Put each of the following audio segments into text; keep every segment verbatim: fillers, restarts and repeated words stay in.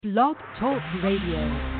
Blog Talk Radio.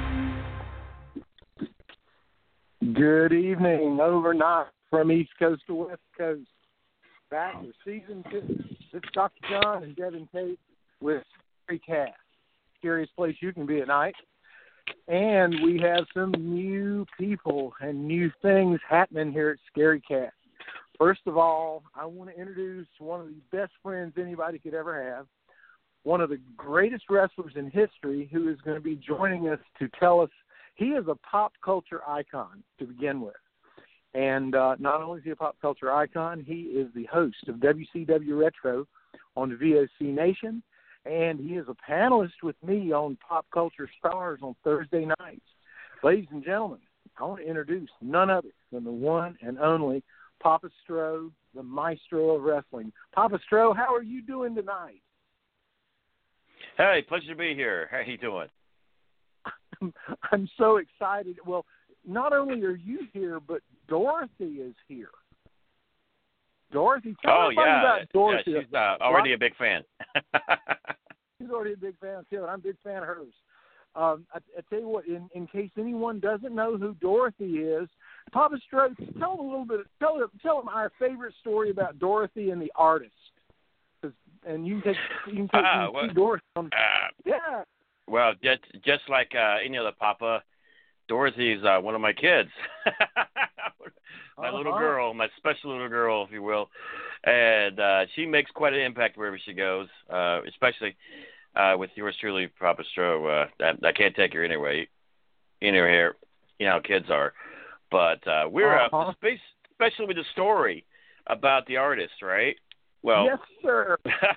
Good evening, overnight from East Coast to West Coast. Back for season two. This is Doctor John and Devin Tate with Scary Cast. Scariest place you can be at night. And we have some new people and new things happening here at Scary Cast. First of all, I want to introduce one of the best friends anybody could ever have, one of the greatest wrestlers in history, who is going to be joining us to tell us. He is a pop culture icon to begin with. And uh, not only is he a pop culture icon, he is the host of W C W Retro on the V O C Nation, and he is a panelist with me on Pop Culture Stars on Thursday nights. Ladies and gentlemen, I want to introduce none other than the one and only Papa Stro, the maestro of wrestling. Papa Stro, how are you doing tonight? Hey, pleasure to be here. How you doing? I'm so excited. Well, not only are you here, but Dorothy is here. Dorothy, tell oh, me yeah. about Dorothy. Yeah, she's uh, already a big fan. She's already a big fan, too, and I'm a big fan of hers. Um, I, I tell you what, in, in case anyone doesn't know who Dorothy is, Papa Stroke, tell them a little bit, tell them, tell them our favorite story about Dorothy and the artist. And you can take, you can take uh, you well, Dorothy on, uh, yeah. Well, just, just like uh, any other Papa, Dorothy's uh, one of my kids. my uh-huh. little girl, my special little girl, if you will. And uh, she makes quite an impact wherever she goes, uh, especially uh, with yours truly, Papa Stro. Uh, I, I can't take her anywhere, anywhere. You know how kids are. But uh, we're, uh-huh. uh, especially with the story about the artist, right? Well, yes, sir.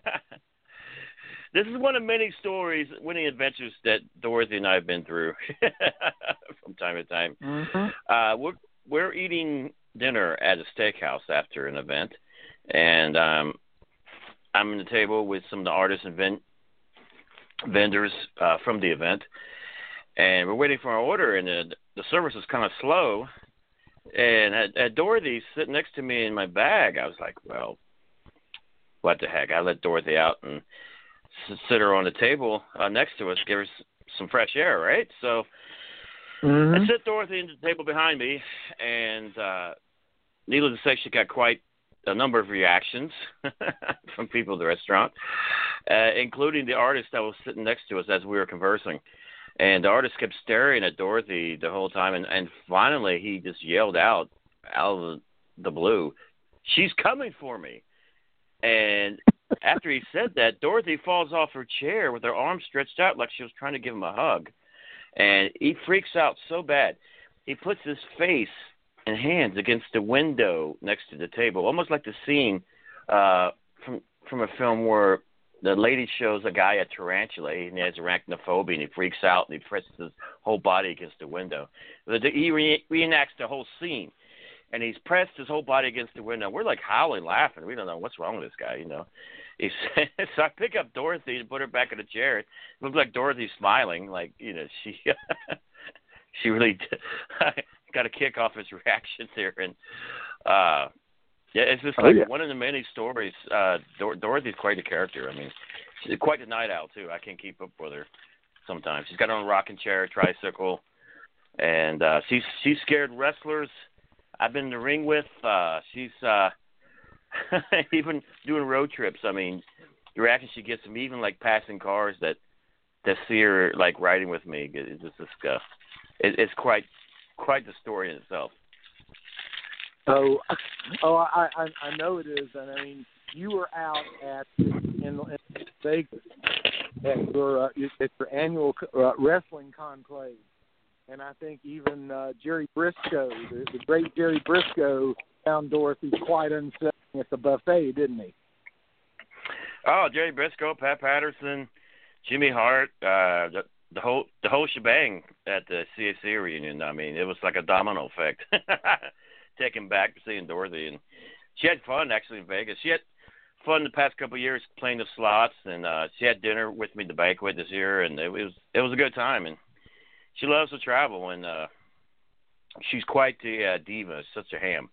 This is one of many stories, many adventures that Dorothy and I have been through from time to time. Mm-hmm. Uh, we're, we're eating dinner at a steakhouse after an event, and um, I'm at the table with some of the artists and ven- vendors uh, from the event, and we're waiting for our order, and the, the service is kind of slow. And at, at Dorothy sitting next to me in my bag, I was like, well, what the heck? I let Dorothy out and sit her on the table uh, next to us, give her s- some fresh air, right? So mm-hmm. I sit Dorothy in the table behind me, and uh, needless to say, she got quite a number of reactions from people at the restaurant, uh, including the artist that was sitting next to us as we were conversing. And the artist kept staring at Dorothy the whole time, and, and finally he just yelled out, out of the blue, "She's coming for me." And after he said that, Dorothy falls off her chair with her arms stretched out like she was trying to give him a hug. And he freaks out so bad. He puts his face and hands against the window next to the table, almost like the scene uh, from from a film where the lady shows a guy a tarantula, and he has arachnophobia, and he freaks out, and he presses his whole body against the window. He re- reenacts the whole scene. And he's pressed his whole body against the window. We're like howling, laughing. We don't know what's wrong with this guy, you know. He said, so I pick up Dorothy and put her back in the chair. It looked like Dorothy's smiling, like, you know, she she really got a kick off his reaction there. And, uh, yeah, it's just like oh, yeah. one of the many stories. Uh, Dor- Dorothy's quite a character. I mean, she's quite a night owl, too. I can't keep up with her sometimes. She's got her own rocking chair, tricycle, and uh, she's, she's scared wrestlers I've been in the ring with. Uh, she's uh, even doing road trips. I mean, the reaction she gets from even like passing cars that that see her like riding with me. It's just this uh, it, it's quite quite the story in itself. Oh, oh, I, I I know it is, and I mean, you were out at in, in Vegas at your uh, at your annual uh, wrestling conclave. And I think even uh, Jerry Briscoe, the, the great Jerry Briscoe, found Dorothy quite unsettling at the buffet, didn't he? Oh, Jerry Briscoe, Pat Patterson, Jimmy Hart, uh, the, the whole the whole shebang at the C A C reunion. I mean, it was like a domino effect. Taking back to seeing Dorothy, and she had fun actually in Vegas. She had fun the past couple of years playing the slots, and uh, she had dinner with me at the banquet this year, and it was it was a good time. And she loves to travel, and uh, she's quite the uh, diva, such a ham.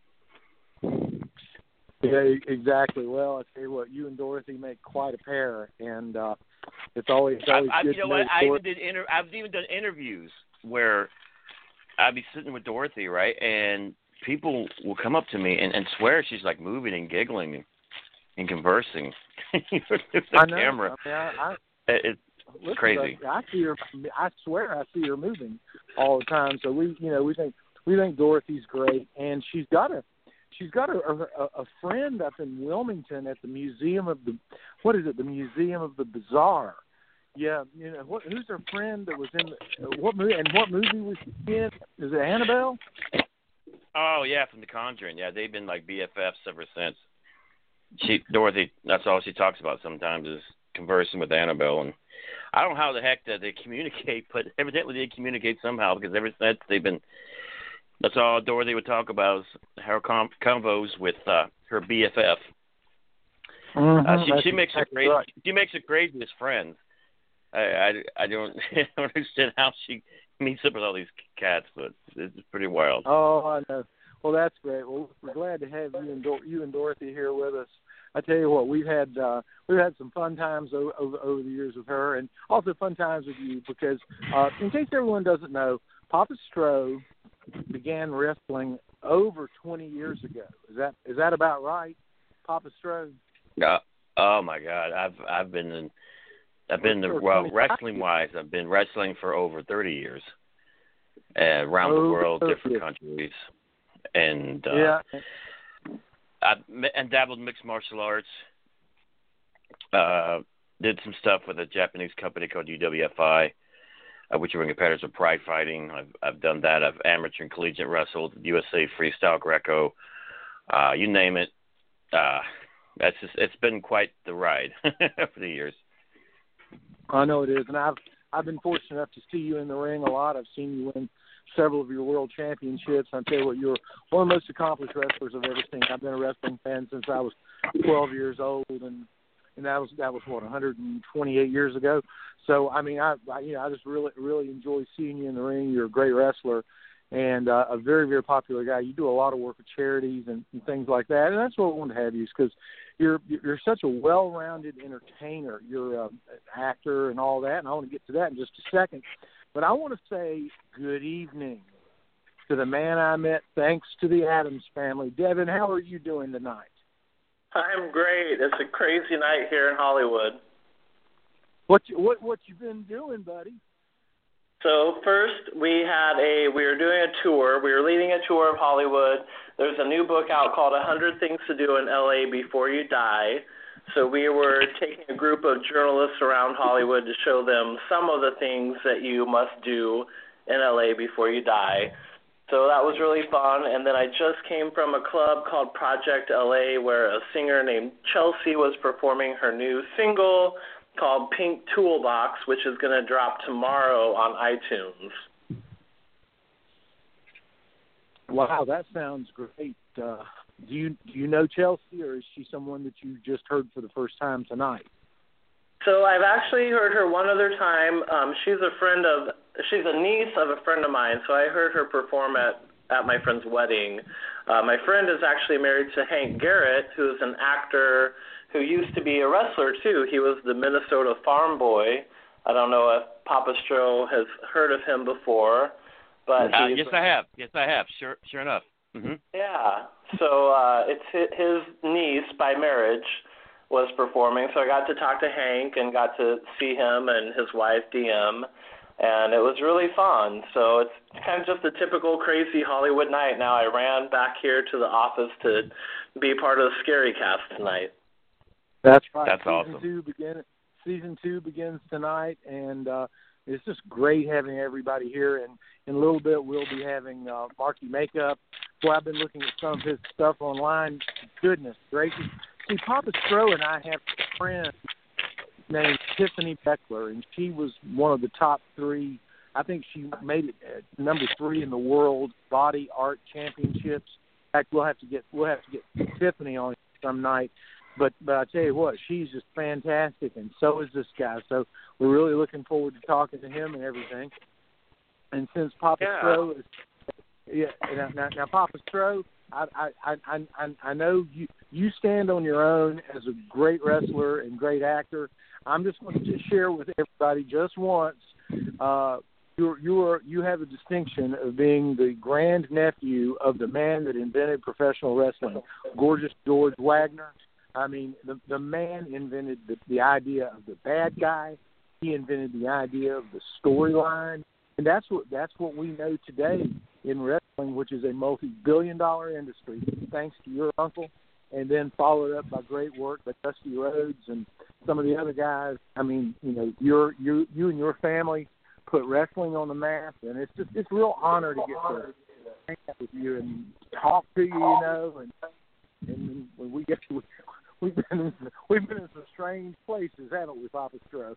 Yeah, exactly. Well, I tell you what, you and Dorothy make quite a pair, and uh, It's always, it's always I, I, good you know to know what? I Dor- even did inter- I've even done interviews where I'd be sitting with Dorothy, right, and people will come up to me and, and swear she's like moving and giggling and, and conversing with the I know. camera. I mean, I, I, It's listen, crazy. I, I see her. I swear, I see her moving all the time. So we, you know, we think we think Dorothy's great, and she's got a she's got a, a, a friend up in Wilmington at the Museum of the what is it? The Museum of the Bizarre. Yeah, you know, what, who's her friend that was in the, what movie? And what movie was she in? Is it Annabelle? Oh yeah, from The Conjuring. Yeah, they've been like B F Fs ever since. She Dorothy. That's all she talks about sometimes is conversing with Annabelle, and I don't know how the heck that they communicate, but evidently they communicate somehow because ever since they've been. That's all Dorothy would talk about is her com- convos with uh, her B F F. Mm-hmm, uh, she, she makes exactly a crazy. right. She makes a craziest friends. I, I, I don't I don't understand how she meets up with all these cats, but it's pretty wild. Oh, I know. Well, that's great. Well, we're glad to have you and Dor- you and Dorothy here with us. I tell you what, we've had uh, we've had some fun times over, over, over the years with her, and also fun times with you because, uh, in case everyone doesn't know, Papa Stroh began wrestling over twenty years ago. Is that is that about right, Papa Stroh? Uh, oh my God, I've I've been in, I've been the, well wrestling wise. I've been wrestling for over thirty years, uh, around the world, different countries, and uh, yeah. I and dabbled in mixed martial arts. Uh, did some stuff with a Japanese company called U W F I, uh, which are competitors of Pride Fighting. I've I've done that. I've amateur and collegiate wrestled, U S A Freestyle Greco, uh, you name it. Uh, that's just, it's been quite the ride for the years. I know it is, and I've I've been fortunate enough to see you in the ring a lot. I've seen you win several of your world championships. I tell you what, you're one of the most accomplished wrestlers I've ever seen. I've been a wrestling fan since I was twelve years old, and and that was that was what one hundred twenty-eight years ago. So I mean, I, I you know I just really really enjoy seeing you in the ring. You're a great wrestler, and uh, a very very popular guy. You do a lot of work with charities and, and things like that, and that's what I wanted to have you, because you're you're such a well-rounded entertainer. You're uh, an actor and all that, and I want to get to that in just a second. But I want to say good evening to the man I met thanks to the Addams family. Devin, how are you doing tonight? I'm great. It's a crazy night here in Hollywood. What you, what what you been doing, buddy? So first, we had a we were doing a tour. We were leading a tour of Hollywood. There's a new book out called one hundred Things to Do in L A Before You Die. So we were taking a group of journalists around Hollywood to show them some of the things that you must do in L A before you die. So that was really fun. And then I just came from a club called Project L A where a singer named Chelsea was performing her new single called Pink Toolbox, which is going to drop tomorrow on iTunes. Wow, that sounds great. Uh, do you do you know Chelsea, or is she someone that you just heard for the first time tonight? So I've actually heard her one other time. Um, she's a friend of, she's a niece of a friend of mine, so I heard her perform at, at my friend's wedding. Uh, my friend is actually married to Hank Garrett, who is an actor who used to be a wrestler, too. He was the Minnesota Farm Boy. I don't know if Papa Stroh has heard of him before. But uh, he's, yes, I have. Yes, I have. Sure, sure enough. Mm-hmm. Yeah. So uh, it's his niece by marriage was performing. So I got to talk to Hank and got to see him and his wife, D M, and it was really fun. So it's kind of just a typical crazy Hollywood night. Now I ran back here to the office to be part of the Scary Cast tonight. That's right. That's season awesome. Two begin, season two begins tonight, and uh, it's just great having everybody here. And in a little bit, we'll be having uh, Marky Makeup. Well, I've been looking at some of his stuff online. Goodness gracious. See, Papa Stroh and I have a friend named Tiffany Beckler, and she was one of the top three. I think she made it at number three in the world body art championships. In fact, we'll have to get we'll have to get Tiffany on some night. But but I tell you what, she's just fantastic, and so is this guy. So we're really looking forward to talking to him and everything. And since Papa Yeah. Stroh is yeah now, now, now Papa Stroh, I, I, I, I, I know you, you stand on your own as a great wrestler and great actor. I'm just going to share with everybody just once. Uh, you're, you're, you have a distinction of being the grandnephew of the man that invented professional wrestling, Gorgeous George Wagner. I mean, the, the man invented the, the idea of the bad guy. He invented the idea of the storyline. And that's what that's what we know today in wrestling, which is a multi-billion-dollar industry, thanks to your uncle, and then followed up by great work by Dusty Rhodes and some of the other guys. I mean, you know, your you you and your family put wrestling on the map, and it's just it's a real honor to get to hang out with you and talk to you, you know, and and when we get to we've been in, we've been in some strange places, haven't we, Papa Stro?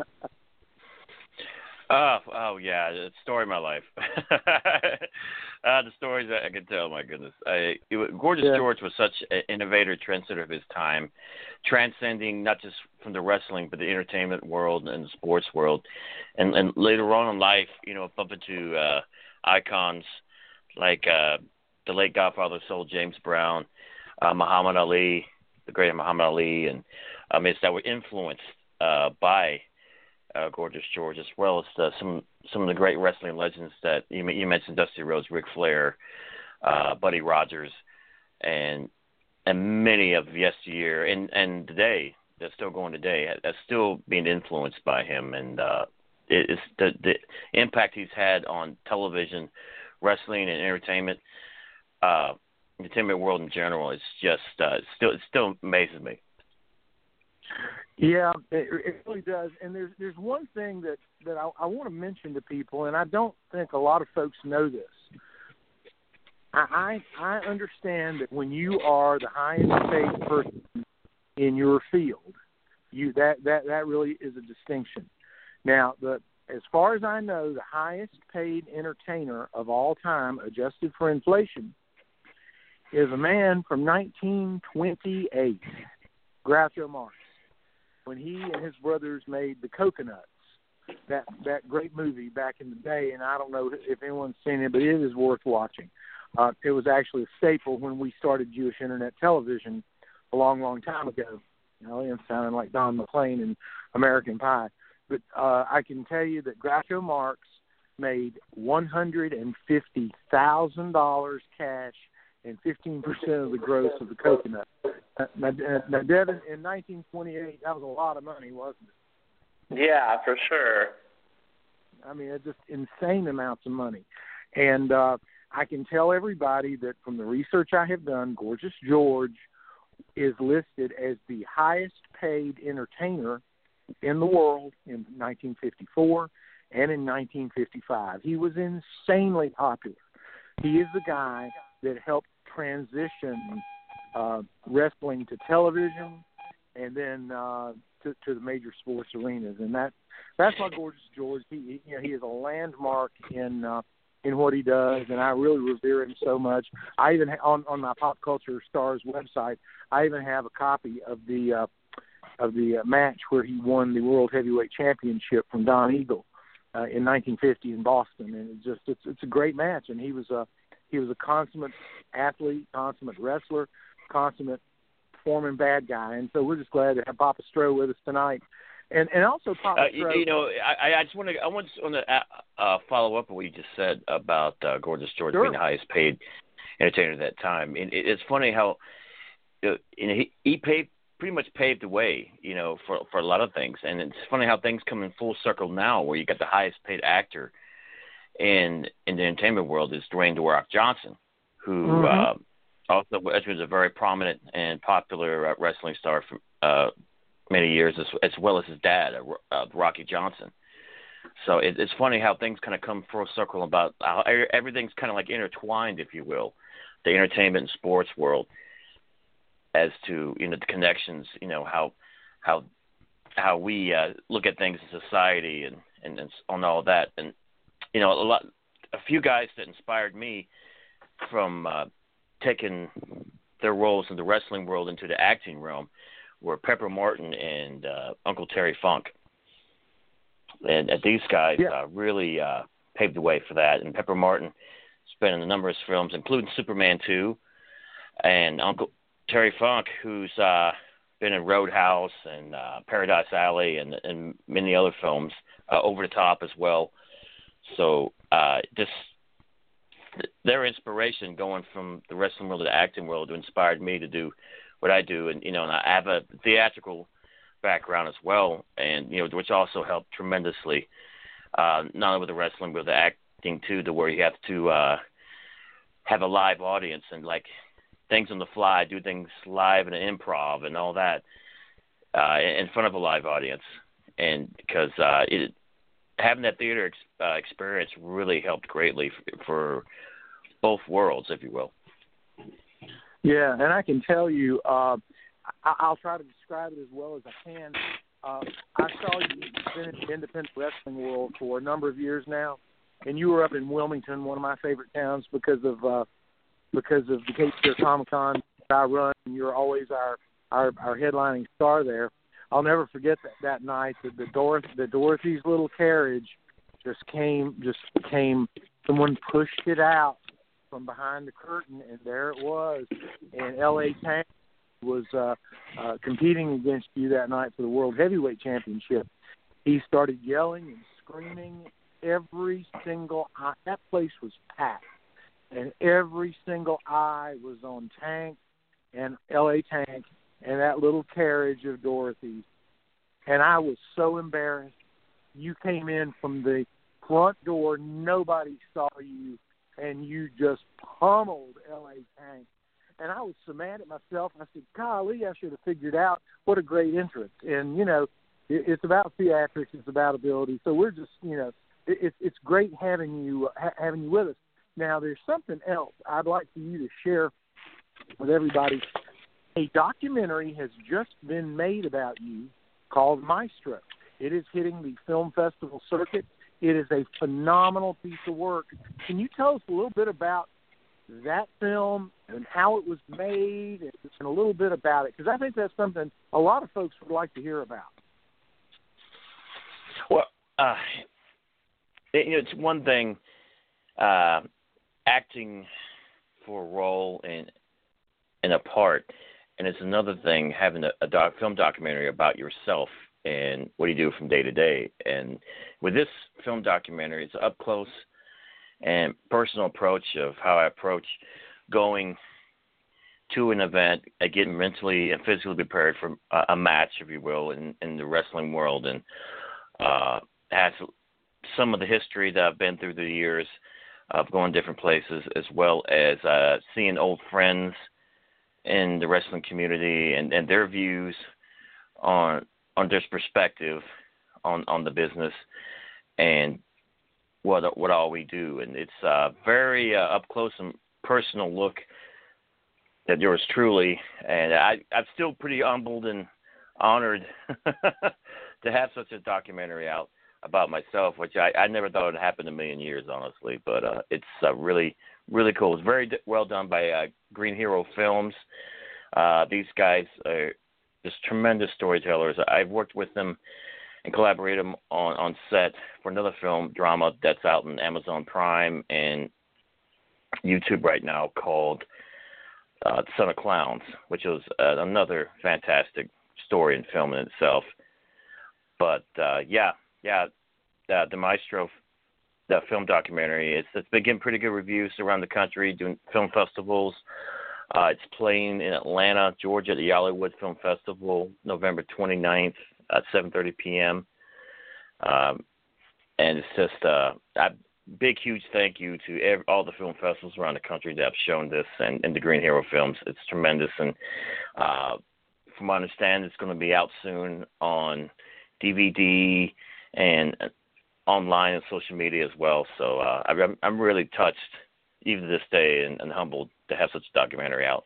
Oh, oh yeah, the story of my life. uh, the stories that I can tell, my goodness. I, it, Gorgeous yeah. George was such an innovator, trendsetter of his time, transcending not just from the wrestling, but the entertainment world and the sports world. And, and later on in life, you know, bump into uh, icons like uh, the late Godfather of Soul, James Brown, uh, Muhammad Ali, the great Muhammad Ali, and um, it's that were influenced uh, by Uh, Gorgeous George, as well as the, some some of the great wrestling legends that you, you mentioned, Dusty Rhodes, Ric Flair, uh, Buddy Rogers, and and many of yesteryear, and and today that's still going today, that's still being influenced by him, and uh, it, it's the the impact he's had on television, wrestling, and entertainment, uh, entertainment world in general. It's just uh, it's still it still amazes me. Yeah, it, it really does. And there's there's one thing that, that I, I want to mention to people, and I don't think a lot of folks know this. I I understand that when you are the highest paid person in your field, you that, that, that really is a distinction. Now, the as far as I know, the highest paid entertainer of all time, adjusted for inflation, is a man from nineteen twenty-eight, Groucho Marx, when he and his brothers made The Coconuts, that that great movie back in the day. And I don't know if anyone's seen it, but it is worth watching. Uh, it was actually a staple when we started Jewish Internet television a long, long time ago. You know, it sounded like Don McLean in American Pie. But uh, I can tell you that Groucho Marx made one hundred fifty thousand dollars cash and fifteen percent of the gross of The Coconut. Now, now, Devin, in nineteen twenty-eight, that was a lot of money, wasn't it? Yeah, for sure. I mean, it's just insane amounts of money. And uh, I can tell everybody that from the research I have done, Gorgeous George is listed as the highest paid entertainer in the world in nineteen fifty-four and in nineteen fifty-five. He was insanely popular. He is the guy that helped transition uh, wrestling to television and then uh, to, to the major sports arenas. And that that's why Gorgeous George, he, you know, he is a landmark in uh, in what he does, and I really revere him so much. I even, ha- on, on my Pop Culture Stars website, I even have a copy of the uh, of the uh, match where he won the World Heavyweight Championship from Don Eagle uh, in nineteen fifty in Boston. And it's just it's, it's a great match, and he was a He was a consummate athlete, consummate wrestler, consummate performing bad guy. And so we're just glad to have Papa Stro with us tonight. And and also Papa uh, Stro. You know, I, I just want to I want to uh, follow up on what you just said about uh, Gorgeous George Sure. being the highest paid entertainer at that time. And it, it's funny how you know, he he paved pretty much paved the way, you know, for for a lot of things. And it's funny how things come in full circle now, where you got the highest paid actor in in the entertainment world is Dwayne The Rock Johnson, who mm-hmm. uh, also was a very prominent and popular uh, wrestling star for uh, many years, as, as well as his dad, uh, uh, Rocky Johnson. So it, it's funny how things kind of come full circle about how everything's kind of like intertwined, if you will, the entertainment and sports world, as to, you know, the connections, you know, how how how we uh, look at things in society and, and, and on all that. And you know, a lot, a few guys that inspired me from uh, taking their roles in the wrestling world into the acting realm were Pepper Martin and uh, Uncle Terry Funk. And uh, these guys yeah. uh, really uh, paved the way for that. And Pepper Martin has been in a number of films, including Superman two, and Uncle Terry Funk, who's uh, been in Roadhouse and uh, Paradise Alley and, and many other films, uh, Over the Top as well. So uh, just their inspiration going from the wrestling world to the acting world inspired me to do what I do. And, you know, and I have a theatrical background as well, and, you know, which also helped tremendously, uh, not only with the wrestling, but with the acting too, to where you have to uh, have a live audience and, like, things on the fly, do things live and improv and all that uh, in front of a live audience. And because uh, it, having that theater ex- uh, experience really helped greatly for, for both worlds, if you will. Yeah, and I can tell you, uh, I- I'll try to describe it as well as I can. Uh, I saw you been in the independent wrestling world for a number of years now, and you were up in Wilmington, one of my favorite towns, because of uh, because of the Cape Fear Comic Con I run, and you're always our, our, our headlining star there. I'll never forget that, that night that the Dor- the Dorothy's little carriage just came, just came. Someone pushed it out from behind the curtain, and there it was. And L A Tank was uh, uh, competing against you that night for the World Heavyweight Championship. He started yelling and screaming. Every single eye, that place was packed, and every single eye was on Tank and L A Tank and that little carriage of Dorothy's. And I was so embarrassed. You came in from the front door. Nobody saw you, and you just pummeled L A Tank. And I was so mad at myself. I said, golly, I should have figured out what a great entrance. And, you know, it, it's about theatrics. It's about ability. So we're just, you know, it, it's great having you ha- having you with us. Now, there's something else I'd like for you to share with everybody. A documentary has just been made about you called Maestro. It is hitting the film festival circuit. It is a phenomenal piece of work. Can you tell us a little bit about that film and how it was made and a little bit about it? Because I think that's something a lot of folks would like to hear about. Well, uh, it, you know, it's one thing uh, acting for a role in in a part, and it's another thing having a, a doc, film documentary about yourself and what you do from day to day. And with this film documentary, it's up close and personal approach of how I approach going to an event, uh, getting mentally and physically prepared for a, a match, if you will, in, in the wrestling world, and uh, has some of the history that I've been through the years of going different places, as well as uh, seeing old friends in the wrestling community and, and their views on on their perspective on, on the business and what what all we do. And it's a very uh, up close and personal look at yours truly. And I, I'm still pretty humbled and honored to have such a documentary out about myself, which I, I never thought would happen in a million years, honestly. But uh, it's uh, really, really cool. It's very d- well done by uh, Green Hero Films. Uh, these guys are just tremendous storytellers. I've worked with them and collaborated them on, on set for another film drama that's out on Amazon Prime and YouTube right now called uh, Son of Clowns, which was uh, another fantastic story and film in itself. But, uh, yeah, yeah, uh, the Maestro, the film documentary, it's, it's been getting pretty good reviews around the country, doing film festivals. Uh, it's playing in Atlanta, Georgia at the Hollywood Film Festival, November twenty-ninth at seven thirty p.m. Um, and it's just uh, a big, huge thank you to every, all the film festivals around the country that have shown this, and, and the Green Hero Films. It's tremendous. And uh, from my understanding, it's going to be out soon on D V D and online and social media as well. So uh, I'm, I'm really touched, even to this day, and, and humbled to have such a documentary out.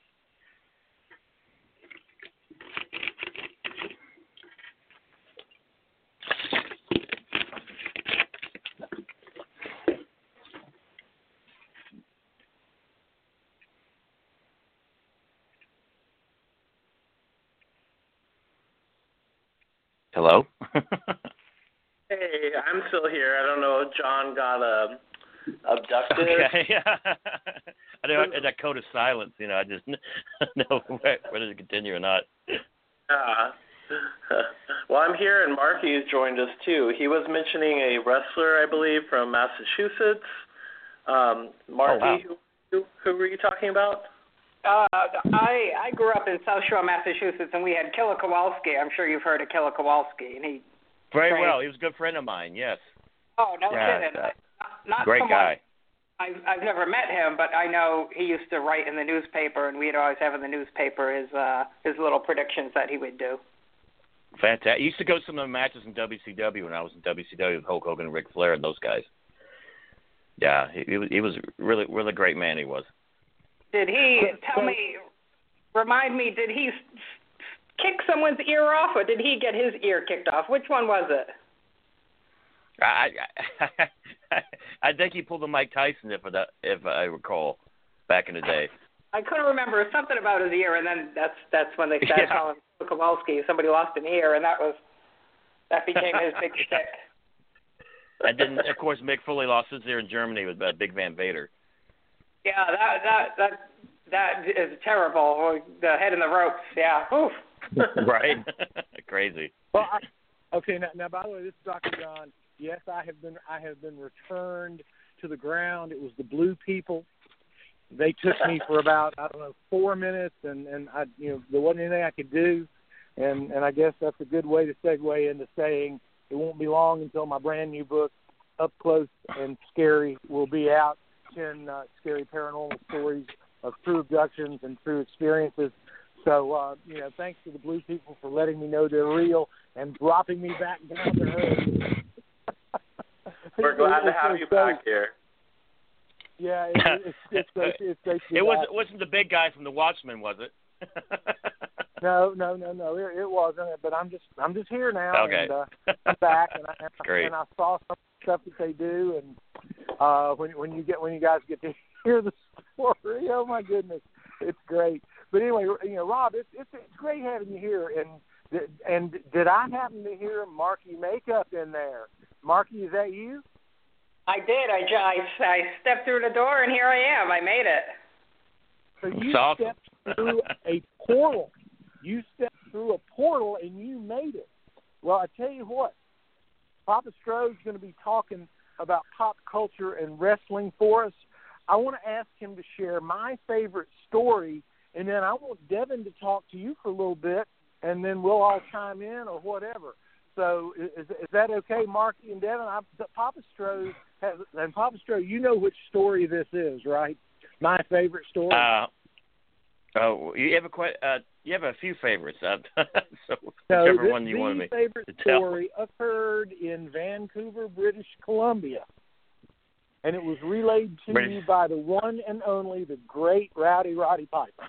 Hello? Hey, I'm still here. I don't know if John got a abducted. Okay, yeah. I know that code of silence. You know, I just know whether to continue or not. Yeah. Well, I'm here, and Marky's joined us too. He was mentioning a wrestler, I believe, from Massachusetts. Um, Marky, oh, wow. who, who were you talking about? Uh, I I grew up in South Shore, Massachusetts, and we had Killer Kowalski. I'm sure you've heard of Killer Kowalski, and he very trained. well. He was a good friend of mine. Yes. Oh no yeah, kidding! Uh, not great someone, guy. I've I've never met him, but I know he used to write in the newspaper, and we'd always have in the newspaper his uh his little predictions that he would do. Fantastic. He used to go to some of the matches in W C W when I was in W C W with Hulk Hogan and Ric Flair and those guys. Yeah, he, he was he was really really great man. He was. Did he tell me? Remind me, did he kick someone's ear off, or did he get his ear kicked off? Which one was it? I I, I think he pulled a Mike Tyson, if I, if I recall, back in the day. I couldn't remember something about his ear, and then that's that's when they started yeah. calling him Kowalski. Somebody lost an ear, and that was that became his big shtick. And then, of course, Mick Foley lost his ear in Germany with uh, Big Van Vader. Yeah, that that that. That is terrible. The head in the ropes, yeah. Oof. Right. Crazy. Well, I, okay. Now, now, by the way, this is Doctor John. Yes, I have been. I have been returned to the ground. It was the Blue People. They took me for about I don't know four minutes, and and I you know there wasn't anything I could do, and and I guess that's a good way to segue into saying it won't be long until my brand new book, Up Close and Scary, will be out. Ten uh, scary paranormal stories of true abductions and true experiences. So, uh, you know, thanks to the Blue People for letting me know they're real and dropping me back down to earth. We're glad to have it's, you it's, back here. Yeah, it, it's, it's great. It's great to be it wasn't, back. wasn't the big guy from The Watchmen, was it? No, no, no, no. It, it wasn't. But I'm just, I'm just here now, okay. and uh, I'm back, and I, and, Great. and I saw some stuff that they do, and uh, when when you get when you guys get to hear the story, oh my goodness, it's great. But anyway, you know, Rob, it's it's, it's great having you here, and and did I happen to hear Marky Makeup in there? Marky, is that you? I did. I, I, I stepped through the door, and here I am. I made it. So you awesome. stepped through a portal. You stepped through a portal, and you made it. Well, I tell you what, Papa Stroh's going to be talking about pop culture and wrestling for us. I want to ask him to share my favorite story, and then I want Devin to talk to you for a little bit, and then we'll all chime in or whatever. So is, is that okay, Marky and Devin? I, Papa Stroh has, and Papa Stroh, you know which story this is, right? My favorite story. Uh, oh, you have a quite, uh, you have a few favorites. Uh, so so whichever this, one you the want me favorite to tell. story occurred in Vancouver, British Columbia, and it was relayed to British. you by the one and only, the great Rowdy Roddy Piper.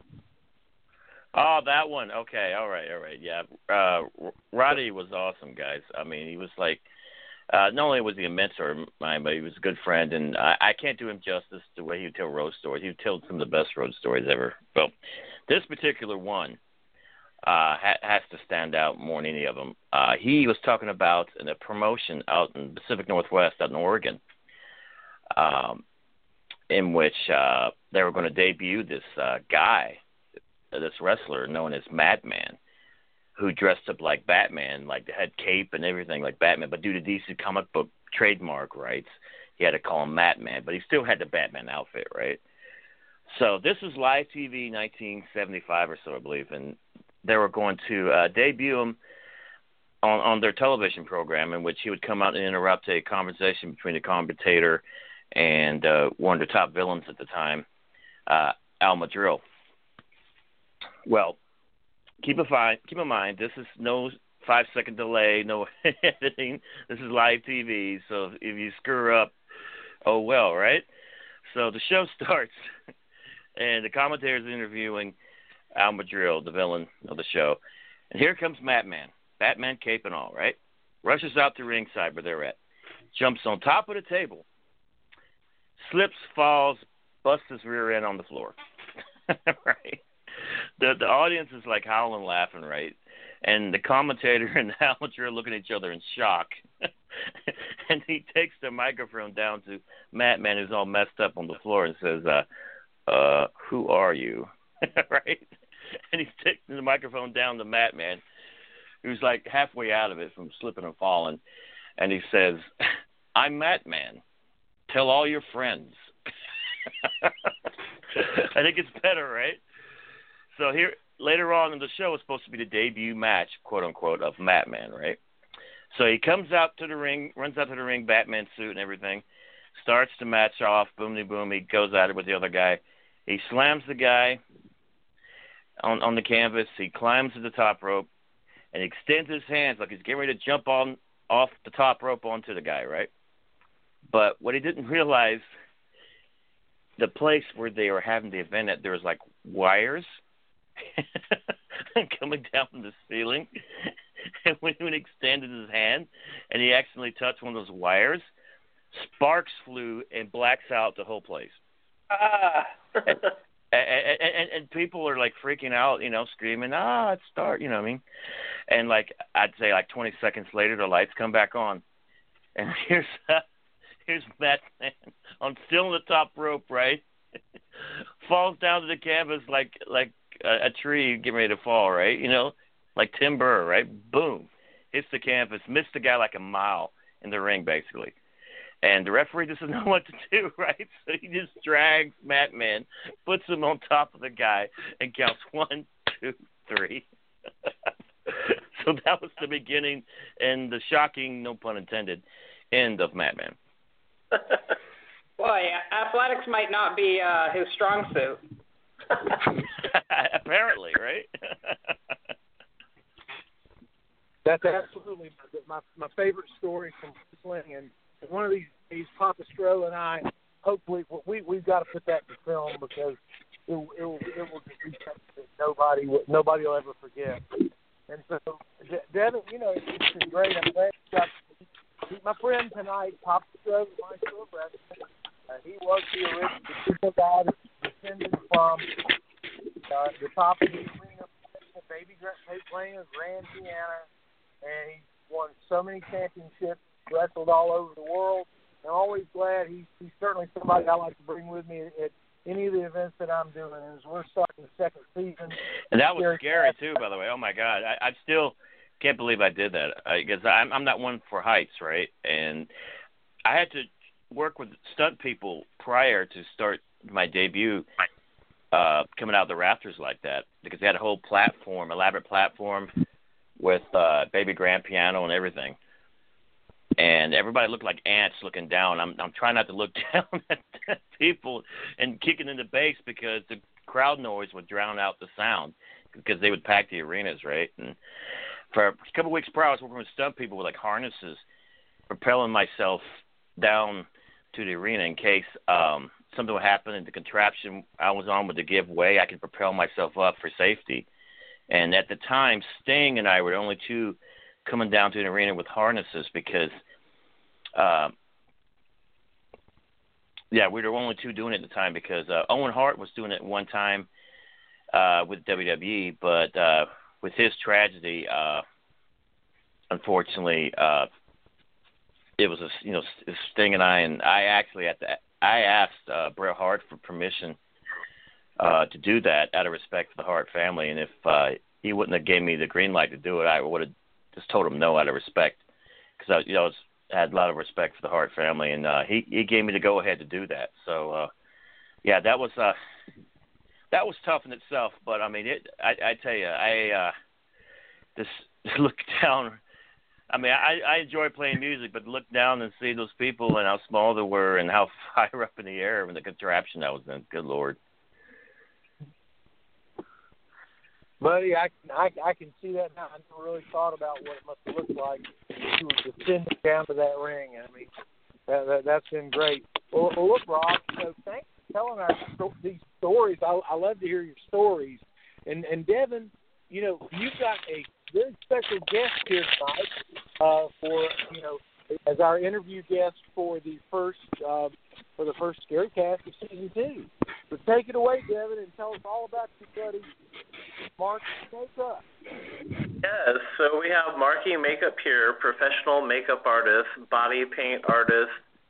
Oh, that one. Okay, all right, all right. Yeah, uh, Roddy was awesome, guys. I mean, he was like, uh, not only was he a mentor of mine, but he was a good friend, and I, I can't do him justice the way he would tell road stories. He would tell some of the best road stories ever. Well, this particular one uh, ha- has to stand out more than any of them. Uh, he was talking about in a promotion out in the Pacific Northwest, out in Oregon, um, in which uh, they were going to debut this uh, guy, this wrestler known as Madman, who dressed up like Batman, like had cape and everything like Batman, but due to D C comic book trademark rights, he had to call him Madman, but he still had the Batman outfit, right? So this was live T V nineteen seventy-five or so, I believe, and they were going to uh, debut him on, on their television program, in which he would come out and interrupt a conversation between the commentator and uh, one of the top villains at the time, uh, Al Madrill. Well, keep in mind, keep in mind, this is no five-second delay, no editing. This is live T V, so if you screw up, oh well, right? So the show starts, and the commentator is interviewing Al Madrill, the villain of the show. And here comes Batman, Batman cape and all, right? Rushes out to ringside where they're at, jumps on top of the table, slips, falls, busts his rear end on the floor, right? The the audience is like howling, laughing, right? and the commentator and the amateur are looking at each other in shock. And he takes the microphone down to Matt Man, who's all messed up on the floor, and says, uh, uh, who are you? Right? And he's taking the microphone down to Matt Man, who's like halfway out of it from slipping and falling. And he says, I'm Matt Man. Tell all your friends. I think it's better, right? So here, later on in the show, it's supposed to be the debut match, quote unquote, of Matt Man, right? So he comes out to the ring, runs out to the ring, Batman suit and everything, starts the match off, boom, boom. He goes at it with the other guy. He slams the guy on on the canvas. He climbs to the top rope and extends his hands like he's getting ready to jump on off the top rope onto the guy, right? But what he didn't realize, the place where they were having the event at, there was like wires coming down from the ceiling. And when he extended his hand and he accidentally touched one of those wires, sparks flew and blacks out the whole place. Ah. and, and, and, and people are like freaking out, you know, screaming, ah, it's dark, you know what I mean? And like, I'd say like twenty seconds later, the lights come back on. And here's uh, here's Matt Man on still on the top rope, right? Falls down to the canvas like like a, a tree getting ready to fall, right? You know, like Tim Burr, right? Boom. Hits the canvas, missed the guy like a mile in the ring, basically. And the referee doesn't know what to do, right? So he just drags Matt Man, puts him on top of the guy, and counts one, two, three. So that was the beginning and the shocking, no pun intended, end of Matt Man. Boy, athletics might not be uh, his strong suit. Apparently, right? That's absolutely my my favorite story from wrestling, and one of these days, Papa Stro and I, hopefully, we we've got to put that to film because it it will it will be something that nobody nobody will ever forget. And so, De- Devin, you know, it's been great. I'm glad you got to meet my friend tonight, Papa Stro, my show wrestling. Uh, he was the original guy that descended from uh, the top of the arena, baby playing with grand piano. And he's won so many championships, wrestled all over the world. And I'm always glad he's, he's certainly somebody I like to bring with me at any of the events that I'm doing. As we're starting the second season. And that was scary, too, by the way. Oh, my God. I, I still can't believe I did that because I'm, I'm not one for heights, right? And I had to work with stunt people prior to start my debut uh, coming out of the rafters like that because they had a whole platform, elaborate platform, with uh, baby grand piano and everything. And everybody looked like ants looking down. I'm I'm trying not to look down at people and kicking in the bass because the crowd noise would drown out the sound because they would pack the arenas, right? And for a couple of weeks prior, I was working with stunt people with like harnesses, propelling myself down to the arena in case um, something would happen and the contraption I was on would give way. I could propel myself up for safety. And at the time, Sting and I were the only two coming down to an arena with harnesses because, uh, yeah, we were the only two doing it at the time because uh, Owen Hart was doing it one time uh, with W W E, but uh, with his tragedy, uh, unfortunately, uh, it was a, you know Sting and I, and I actually at the I asked uh, Bret Hart for permission Uh, to do that out of respect for the Hart family, and if uh, he wouldn't have gave me the green light to do it, I would have just told him no out of respect, because I, you know, was, had a lot of respect for the Hart family, and uh, he he gave me the go ahead to do that. So, uh, yeah, that was uh, that was tough in itself. But I mean, it. I, I tell you, I uh, just look down. I mean, I, I enjoy playing music, but look down and see those people and how small they were and how high up in the air and the contraption I was in. Good Lord. Buddy, I, I, I can see that now. I never really thought about what it must have looked like if you were descending down to that ring. I mean, that, that, that's been great. Well, well look, Rob, so thanks for telling our these stories. I, I love to hear your stories. And, and Devin, you know, you've got a very special guest here tonight uh, for, you know, as our interview guest for the first uh, for the first Scarycast of season two. So take it away, Devin, and tell us all about your buddy Marky Makeup. Yes, so we have Marky Makeup here, professional makeup artist, body paint artist,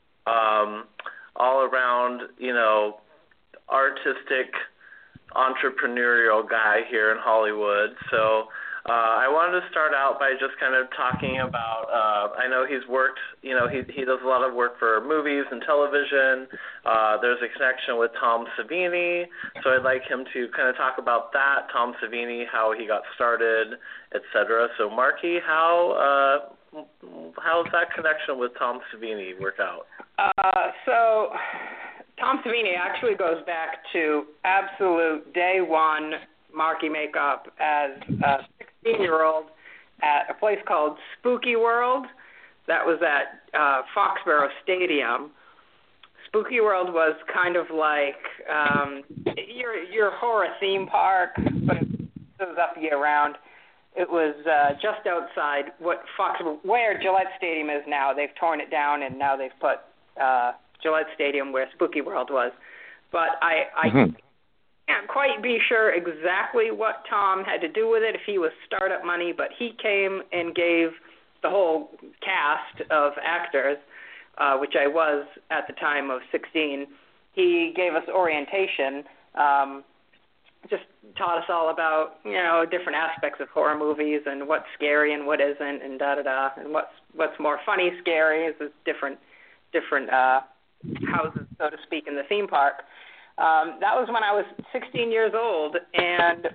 um, all around, you know, artistic, entrepreneurial guy here in Hollywood. So uh, I wanted to start out by just kind of talking about, uh, I know he's worked, you know, he he does a lot of work for movies and television. Uh, there's a connection with Tom Savini, so I'd like him to kind of talk about that, Tom Savini, how he got started, et cetera. So Marky, how uh, how's that connection with Tom Savini work out? Uh, so Tom Savini actually goes back to absolute day one Marky Makeup as a sixteen-year-old at a place called Spooky World. That was at uh, Foxborough Stadium. Spooky World was kind of like um, your your horror theme park, but it was up year round. It was uh, just outside what Fox, where Gillette Stadium is now. They've torn it down and now they've put uh, Gillette Stadium where Spooky World was. But I, I mm-hmm. can't quite be sure exactly what Tom had to do with it, if he was startup money, but he came and gave the whole cast of actors, uh, which I was at the time of sixteen, he gave us orientation, um, just taught us all about, you know, different aspects of horror movies and what's scary and what isn't, and da-da-da, and what's what's more funny, scary, is different, different uh, houses, so to speak, in the theme park. Um, that was when I was sixteen years old, and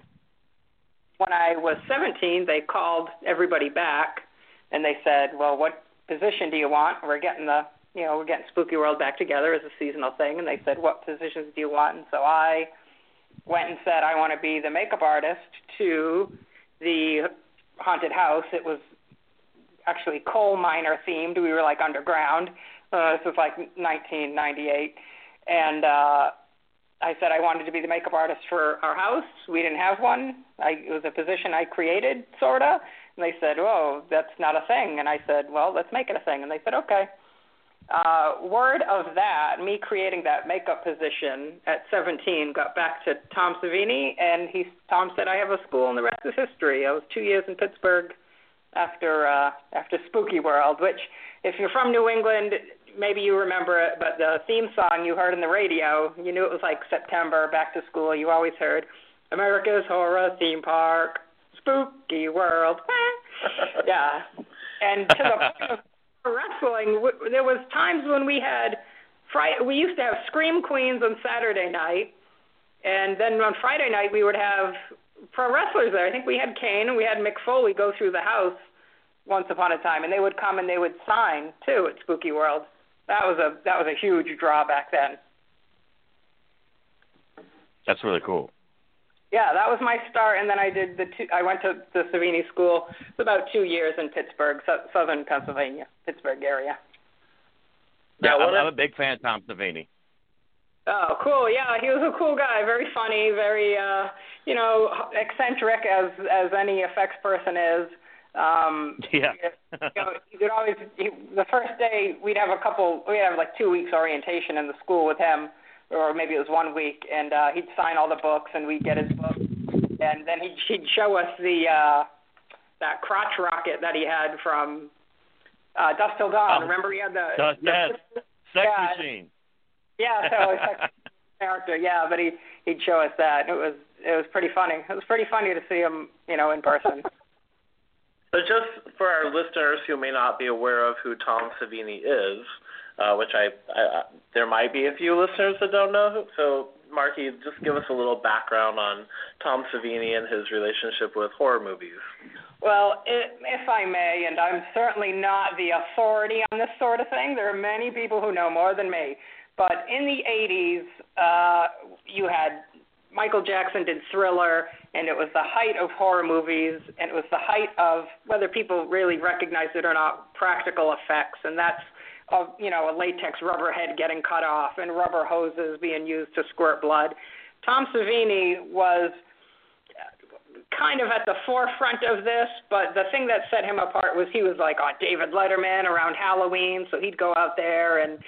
when I was seventeen, they called everybody back, and they said, well, what position do you want? We're getting the, you know, we're getting Spooky World back together as a seasonal thing, and they said, what positions do you want? And so I went and said, I want to be the makeup artist to the haunted house. It was actually coal miner themed. We were like underground. Uh, this was like nineteen ninety-eight, and uh, I said I wanted to be the makeup artist for our house. We didn't have one. I, it was a position I created, sort of. And they said, oh, that's not a thing. And I said, well, let's make it a thing. And they said, okay. Uh, word of that, me creating that makeup position at seventeen, got back to Tom Savini, and he, Tom said, I have a school, and the rest is history. I was two years in Pittsburgh after uh, after Spooky World, which, if you're from New England, maybe you remember it, but the theme song you heard on the radio, you knew it was like September, back to school. You always heard, America's Horror Theme Park, Spooky World. Yeah. And to the point of wrestling, there was times when we had, Friday, we used to have Scream Queens on Saturday night, and then on Friday night we would have pro wrestlers there. I think we had Kane and we had Mick Foley go through the house once upon a time, and they would come and they would sign too at Spooky World. That was a that was a huge draw back then. That's really cool. Yeah, that was my start, and then I did the two, I went to the Savini School. It's about two years in Pittsburgh, so, southern Pennsylvania, Pittsburgh area. Yeah, I'm, I'm a big fan of Tom Savini. Oh, cool! Yeah, he was a cool guy, very funny, very uh, you know, eccentric as as any effects person is. Um, yeah. you know, he would always he, the first day we'd have a couple, we'd have like two weeks orientation in the school with him. Or maybe it was one week, and uh, he'd sign all the books, and we'd get his book, and then he'd, he'd show us the uh, that crotch rocket that he had from uh, Dusk Till Dawn. Oh, remember he had the, the yes, the sex yeah, machine. Yeah, so sex character. Yeah, but he he'd show us that. It was it was pretty funny. It was pretty funny to see him, you know, in person. But just for our listeners who may not be aware of who Tom Savini is. Uh, which I, I, I, there might be a few listeners that don't know. Who, so, Marky, just give us a little background on Tom Savini and his relationship with horror movies. Well, it, if I may, and I'm certainly not the authority on this sort of thing. There are many people who know more than me. But in the eighties, uh, you had Michael Jackson did Thriller, and it was the height of horror movies, and it was the height of, whether people really recognized it or not, practical effects, and that's of, you know, a latex rubber head getting cut off and rubber hoses being used to squirt blood. Tom Savini was kind of at the forefront of this, but the thing that set him apart was he was like on David Letterman around Halloween, so he'd go out there and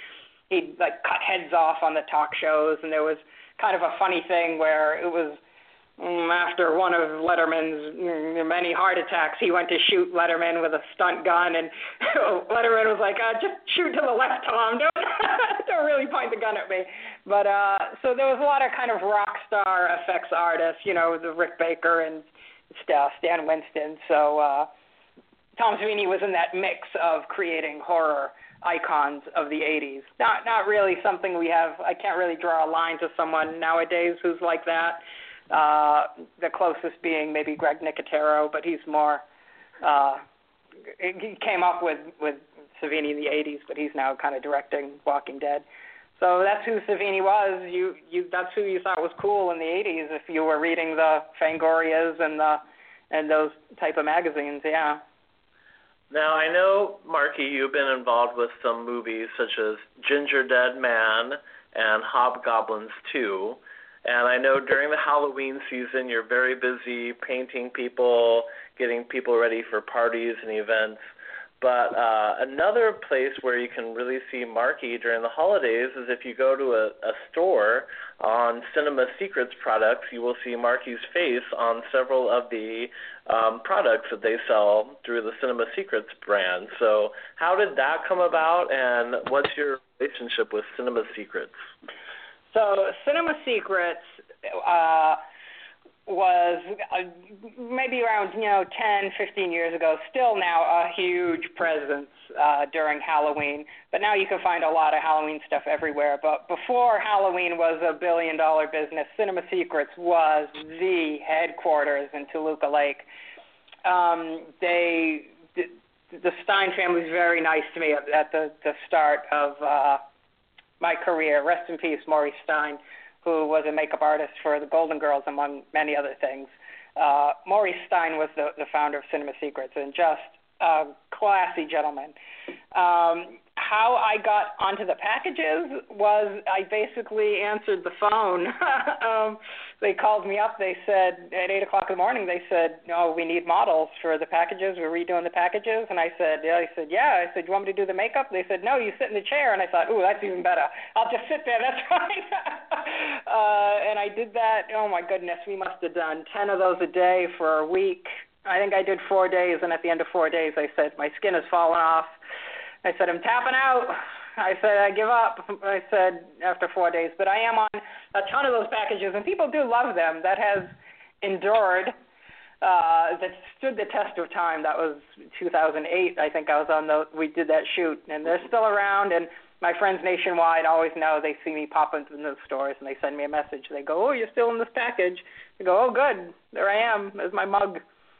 he'd like cut heads off on the talk shows, and there was kind of a funny thing where it was um, after one of Letterman's mm, many heart attacks, he went to shoot Letterman with a stunt gun, and Letterman was like, uh, just shoot to the left, Tom. Don't, don't really point the gun at me. But uh, so there was a lot of kind of rock star effects artists, you know, the Rick Baker and stuff, Stan Winston. So uh, Tom Savini was in that mix of creating horror icons of the eighties. Not not really something we have. I can't really draw a line to someone nowadays who's like that. Uh, the closest being maybe Greg Nicotero, but he's more. Uh, he came up with with Savini in the eighties, but he's now kind of directing Walking Dead. So that's who Savini was. You you that's who you thought was cool in the eighties if you were reading the Fangorias and the and those type of magazines. Yeah. Now, I know, Marky, you've been involved with some movies such as Ginger Dead Man and Hobgoblins two. And I know during the Halloween season you're very busy painting people, getting people ready for parties and events. But uh, another place where you can really see Marky during the holidays is if you go to a, a store on Cinema Secrets products, you will see Marky's face on several of the um, products that they sell through the Cinema Secrets brand. So how did that come about, and what's your relationship with Cinema Secrets? So Cinema Secrets uh, was uh, maybe around, you know, ten, fifteen years ago, still now a huge presence uh, during Halloween. But now you can find a lot of Halloween stuff everywhere. But before Halloween was a billion-dollar business, Cinema Secrets was the headquarters in Toluca Lake. Um, they, the, the Stein family was very nice to me at, at the, the start of uh, my career. Rest in peace, Maurice Stein, who was a makeup artist for the Golden Girls, among many other things. Uh, Maurice Stein was the, the founder of Cinema Secrets, and just a classy gentleman. Um, how I got onto the packages was I basically answered the phone. um, they called me up. They said, at eight o'clock in the morning, they said, no, we need models for the packages. We're redoing the packages. And I said, yeah. I said, yeah. I said, you want me to do the makeup? They said, no, you sit in the chair. And I thought, ooh, that's even better. I'll just sit there. That's fine. uh, and I did that. Oh, my goodness. We must have done ten of those a day for a week. I think I did four days. And at the end of four days, I said, my skin has fallen off. I said, I'm tapping out. I said, I give up. I said, after four days. But I am on a ton of those packages, and people do love them. That has endured, uh, that stood the test of time. That was two thousand eight, I think I was on the, we did that shoot. And they're still around, and my friends nationwide always know. They see me pop into the stores, and they send me a message. They go, oh, you're still in this package. I go, oh, good. There I am. There's my mug.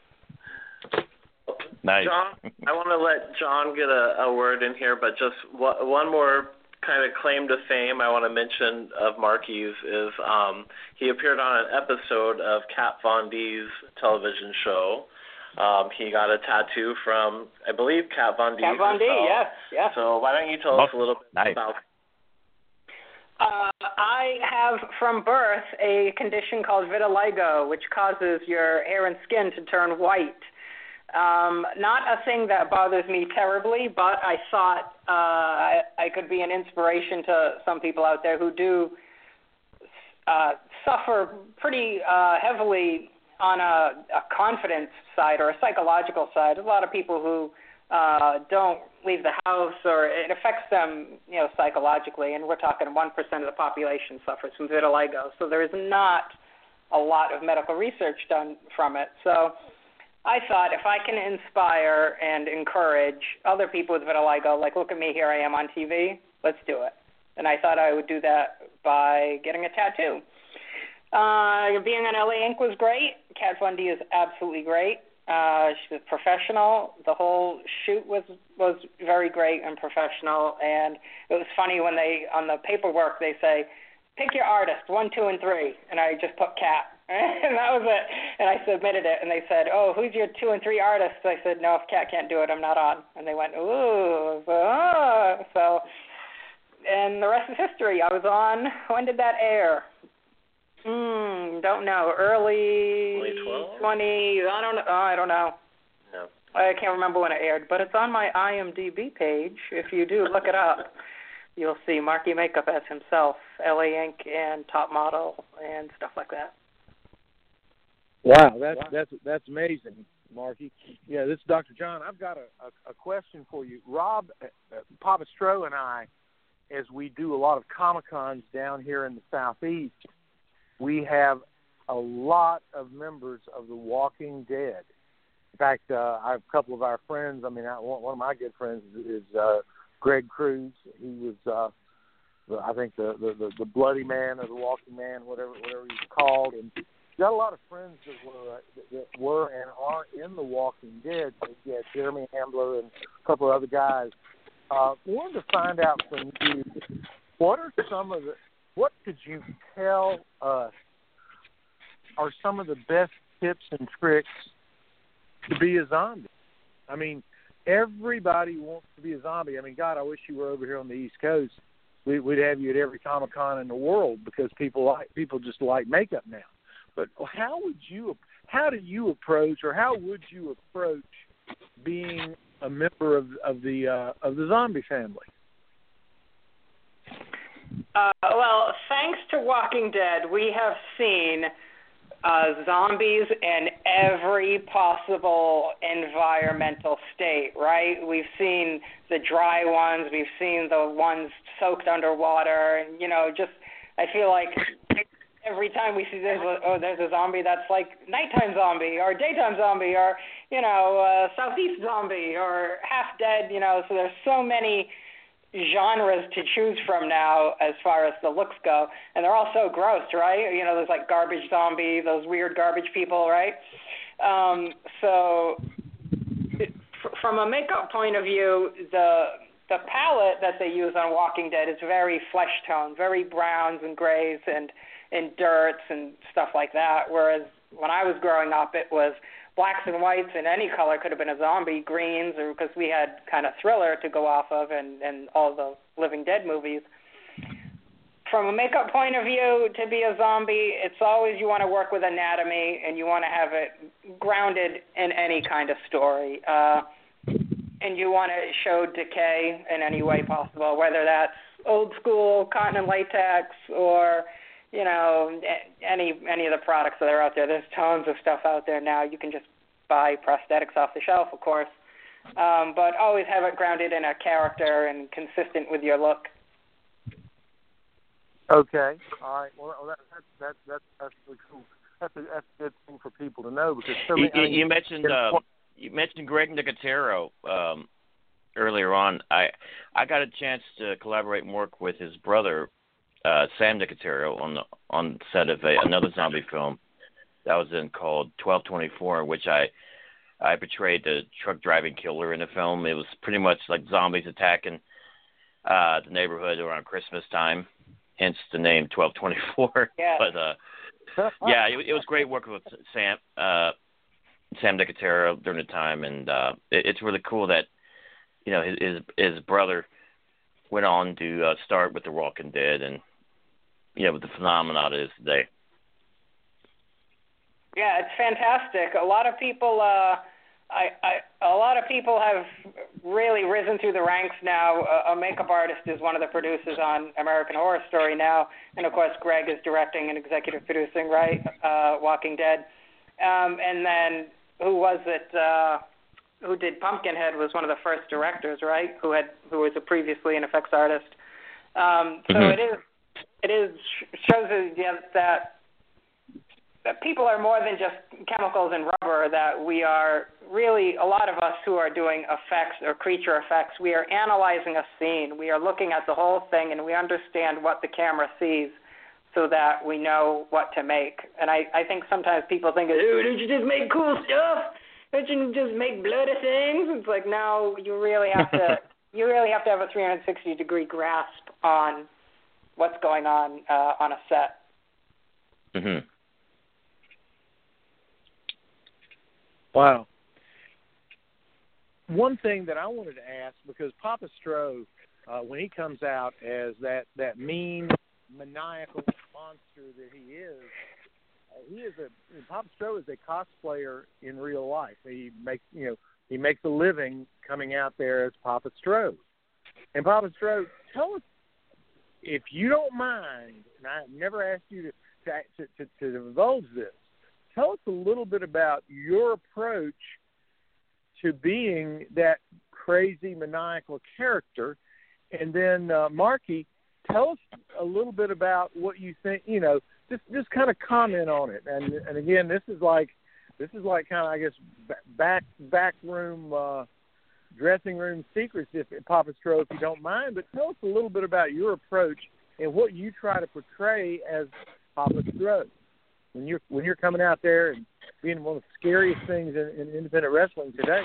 Nice. John, I want to let John get a, a word in here, but just w- one more kind of claim to fame I want to mention of Marky's is um, he appeared on an episode of Kat Von D's television show. Um, he got a tattoo from, I believe, Kat Von D. Kat Von D, yes, yes. So why don't you tell us a little bit nice. about Uh, I have from birth a condition called vitiligo, which causes your hair and skin to turn white. Um, not a thing that bothers me terribly, but I thought uh, I, I could be an inspiration to some people out there who do uh, suffer pretty uh, heavily on a, a confidence side or a psychological side. There's a lot of people who uh, don't leave the house, or it affects them, you know, psychologically. And we're talking one percent of the population suffers from vitiligo, so there is not a lot of medical research done from it. So I thought if I can inspire and encourage other people with vitiligo, like look at me, here I am on T V, let's do it. And I thought I would do that by getting a tattoo. Uh, being on L A Ink was great. Kat Von D is absolutely great. Uh, she was professional. The whole shoot was was very great and professional. And it was funny when they, on the paperwork, they say, pick your artist, one, two, and three. And I just put Kat. And that was it. And I submitted it. And they said, oh, who's your two and three artists? I said, no, if Kat can't do it, I'm not on. And they went, ooh. So, oh. so and the rest is history. I was on, when did that air? Hmm, don't know. Early twenty. I don't know. Oh, I don't know. No. I can't remember when it aired, but it's on my I M D B page. If you do, look it up. you'll see Marky Makeup as himself, L A Ink and Top Model and stuff like that. Wow, that's that's that's amazing, Marky. Yeah, this is Doctor John. I've got a, a, a question for you. Rob, uh, Papa Stro and I, as we do a lot of Comic-Cons down here in the Southeast, we have a lot of members of The Walking Dead. In fact, uh, I have a couple of our friends. I mean, I, one of my good friends is uh, Greg Cruz. He was, uh, the, I think, the, the, the Bloody Man or the Walking Man, whatever whatever he's called. And got a lot of friends that were uh, that were and are in The Walking Dead. So, yeah, Jeremy Hambler and a couple of other guys. Uh, wanted to find out from you, what are some of the, what could you tell us are some of the best tips and tricks to be a zombie? I mean, everybody wants to be a zombie. I mean, God, I wish you were over here on the East Coast. We, we'd have you at every Comic-Con in the world because people like people just like makeup now. But how would you, how do you approach, or how would you approach being a member of of the uh, of the zombie family? Uh, well, thanks to Walking Dead, we have seen uh, zombies in every possible environmental state, right? We've seen the dry ones, we've seen the ones soaked underwater, and, you know, just, I feel like every time we see there's a, oh, there's a zombie that's like nighttime zombie or daytime zombie or, you know, uh, southeast zombie or half dead, you know, so there's so many genres to choose from now as far as the looks go, and they're all so gross, right? You know, there's like garbage zombie, those weird garbage people, right? Um, so it, f- from a makeup point of view, the the palette that they use on Walking Dead is very flesh tone, very browns and grays and and dirts and stuff like that, whereas when I was growing up, it was blacks and whites, and any color could have been a zombie, greens, or because we had kind of Thriller to go off of and, and all the Living Dead movies. From a makeup point of view, to be a zombie, it's always you want to work with anatomy, and you want to have it grounded in any kind of story. Uh, and you want to show decay in any way possible, whether that's old school cotton and latex or, you know, any any of the products that are out there. There's tons of stuff out there now. You can just buy prosthetics off the shelf, of course. Um, but always have it grounded in a character and consistent with your look. Okay. All right. Well, that, that, that, that, that's really cool. That's a, that's a good thing for people to know because so many, you, I mean, you mentioned uh, you mentioned Greg Nicotero um, earlier on. I I got a chance to collaborate and work with his brother uh, Sam Nicotero on the on the set of a, another zombie film that was in called twelve twenty-four, in which I I portrayed the truck driving killer in the film. It was pretty much like zombies attacking uh, the neighborhood around Christmas time. Hence the name twelve twenty-four. Yeah. But uh, yeah, it, it was great working with Sam uh, Sam Nicotero during the time, and uh, it, it's really cool that you know his his, his brother went on to uh, start with The Walking Dead, and you know with the phenomenon it is today. Yeah, it's fantastic. A lot of people, uh, I, I, a lot of people have really risen through the ranks now. A, a makeup artist is one of the producers on American Horror Story now, and of course Greg is directing and executive producing, right? Uh, Walking Dead, um, and then who was it? Uh, who did Pumpkinhead was one of the first directors, right? Who had who was a previously an effects artist. Um, so Mm-hmm. it is it is shows that. that people are more than just chemicals and rubber, that we are really, a lot of us who are doing effects or creature effects, we are analyzing a scene. We are looking at the whole thing, and we understand what the camera sees so that we know what to make. And I, I think sometimes people think, oh, don't you just make cool stuff? Don't you just make bloody things? It's like, no, you really have to, you really have to have a three sixty degree grasp on what's going on uh, on a set. Mm-hmm. Wow. One thing that I wanted to ask, because Papa Stro, uh, when he comes out as that, that mean, maniacal monster that he is, uh, he is a Papa Stro is a cosplayer in real life. He makes you know he makes a living coming out there as Papa Stro. And Papa Stro, tell us if you don't mind, and I've never asked you to to, to, to divulge this, tell us a little bit about your approach to being that crazy, maniacal character. And then, uh, Marky, tell us a little bit about what you think, you know, just just kind of comment on it. And and again, this is like, this is like kind of, I guess, back, back room, uh, dressing room secrets, if Papa Stro, if you don't mind. But tell us a little bit about your approach and what you try to portray as Papa Stro when you're when you're coming out there and being one of the scariest things in, in independent wrestling today.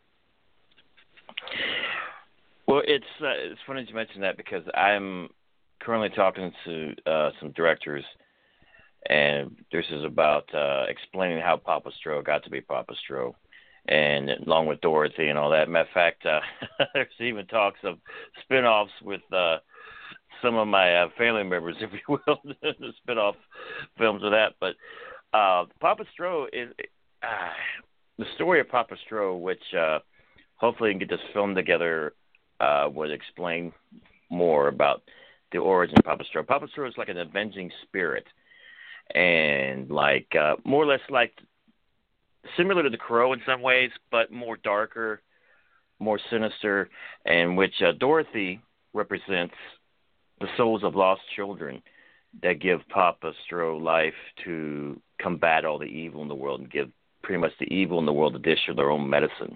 Well, it's uh, it's funny that you mention that because I'm currently talking to uh, some directors, and this is about uh, explaining how Papa Stro got to be Papa Stro, and along with Dorothy and all that. Matter of fact, uh, there's even talks of spin-offs with uh, some of my uh, family members, if you will, the spin-off films of that. But uh, Papa Stro is uh, the story of Papa Stro, which uh, hopefully we can get this film together. Uh, would explain more about the origin of Papa Stro. Papa Stro is like an avenging spirit, and like uh, more or less like similar to the Crow in some ways, but more darker, more sinister, and which uh, Dorothy represents the souls of lost children that give Papa Stro life to combat all the evil in the world and give pretty much the evil in the world a dish of their own medicine.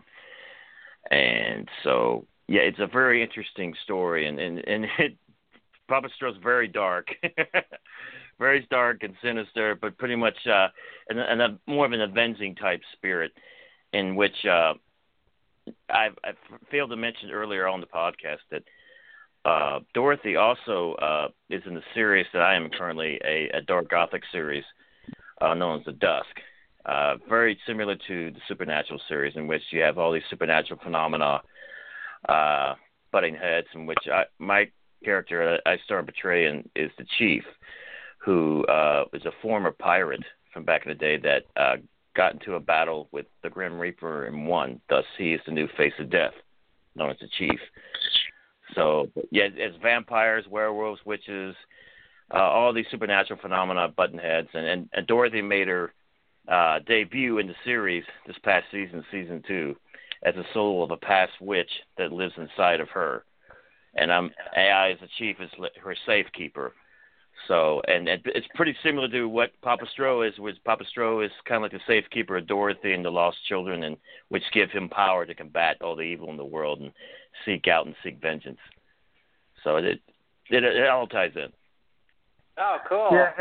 And so, yeah, it's a very interesting story, and and, and it, Papa Stro's very dark, very dark and sinister, but pretty much uh, and, and a, more of an avenging type spirit, in which uh, I've, I've failed to mention earlier on the podcast that uh, Dorothy also uh, is in the series that I am currently a, a dark gothic series uh, known as The Dusk. Uh, very similar to the Supernatural series, in which you have all these supernatural phenomena uh, butting heads, in which I, my character I started portraying is the Chief, who uh, is a former pirate from back in the day that uh, got into a battle with the Grim Reaper and won. Thus, he is the new face of death, known as the Chief. So, yeah, it's vampires, werewolves, witches, uh, all these supernatural phenomena butting heads, and, and, and Dorothy made her uh, debut in the series this past season, season two, as a soul of a past witch that lives inside of her. And I'm A I as the Chief is her safekeeper. So, and it, it's pretty similar to what Papa Stro is, which Papa Stro is kind of like the safekeeper of Dorothy and the lost children, and which give him power to combat all the evil in the world and seek out and seek vengeance. So it it, it all ties in. Oh, cool. Yeah.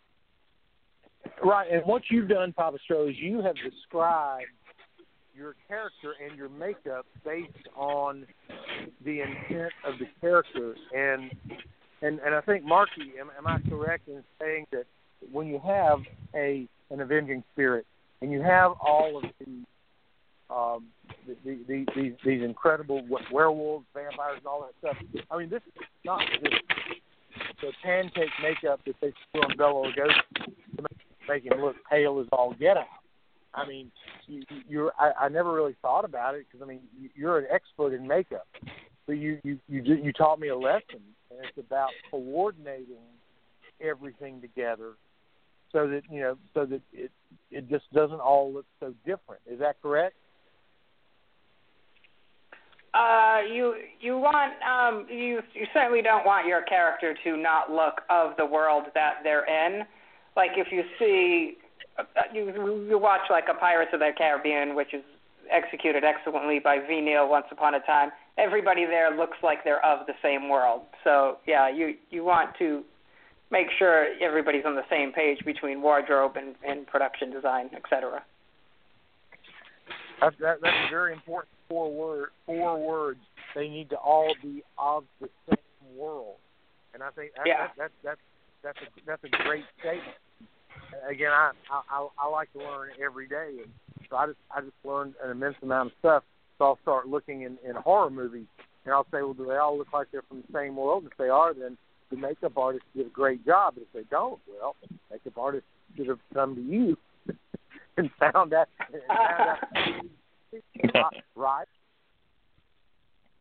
Right, and what you've done, Papa Stro, is you have described your character and your makeup based on the intent of the character. And and, and I think, Marky, am, am I correct in saying that when you have a an avenging spirit and you have all of the, um, the, the, the these these incredible werewolves, vampires, and all that stuff, I mean, this is not just the pancake makeup that they put on Bela Lugosi to make, make him look pale as all get out. I mean, you, you're. I, I never really thought about it because I mean, you're an expert in makeup. So you you you, you taught me a lesson, and it's about coordinating everything together, so that you know, so that it it just doesn't all look so different. Is that correct? Uh, you you want um you you certainly don't want your character to not look of the world that they're in. Like if you see. You, you watch like a Pirates of the Caribbean, which is executed excellently by V. Neil once upon a time. Everybody there looks like they're of the same world. So, yeah, you, you want to make sure everybody's on the same page between wardrobe and, and production design, et cetera. That, that, that's a very important four, word, four words. They need to all be of the same world. And I think that, yeah. that, that, that, that's, a, that's a great statement. Again, I, I I like to learn every day, and so I just I just learned an immense amount of stuff. So I'll start looking in, in horror movies, and I'll say, well, do they all look like they're from the same world? And if they are, then the makeup artist did a great job. But if they don't, well, the makeup artist should have come to you and found that. And found out right?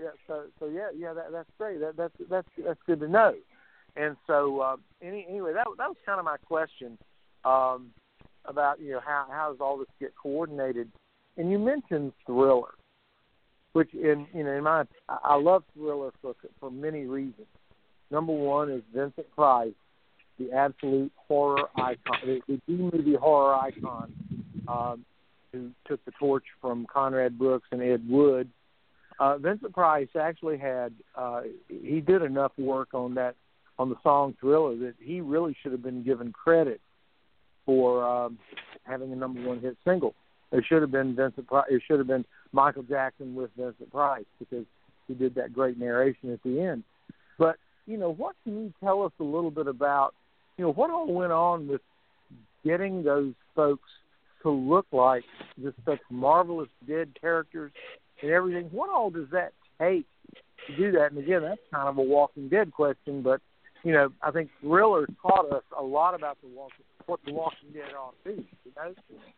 yeah. So, so yeah, yeah. That, that's great. That, that's that's that's good to know. And so, uh, any, anyway, that that was kind of my question um, about you know how how does all this get coordinated? And you mentioned Thriller, which in you know in my I love Thriller for for many reasons. Number one is Vincent Price, the absolute horror icon, the, the B-movie horror icon, um, who took the torch from Conrad Brooks and Ed Wood. Uh, Vincent Price actually had uh, he did enough work on that on the song Thriller that he really should have been given credit for um, having a number one hit single. It should have been Vincent Price. It should have been Michael Jackson with Vincent Price because he did that great narration at the end. But you know, what can you tell us a little bit about you know what all went on with getting those folks to look like just such marvelous dead characters and everything? What all does that take to do that? And again, that's kind of a Walking Dead question, but you know, I think Thriller taught us a lot about the walking, what the Walking Dead ought to be. You know?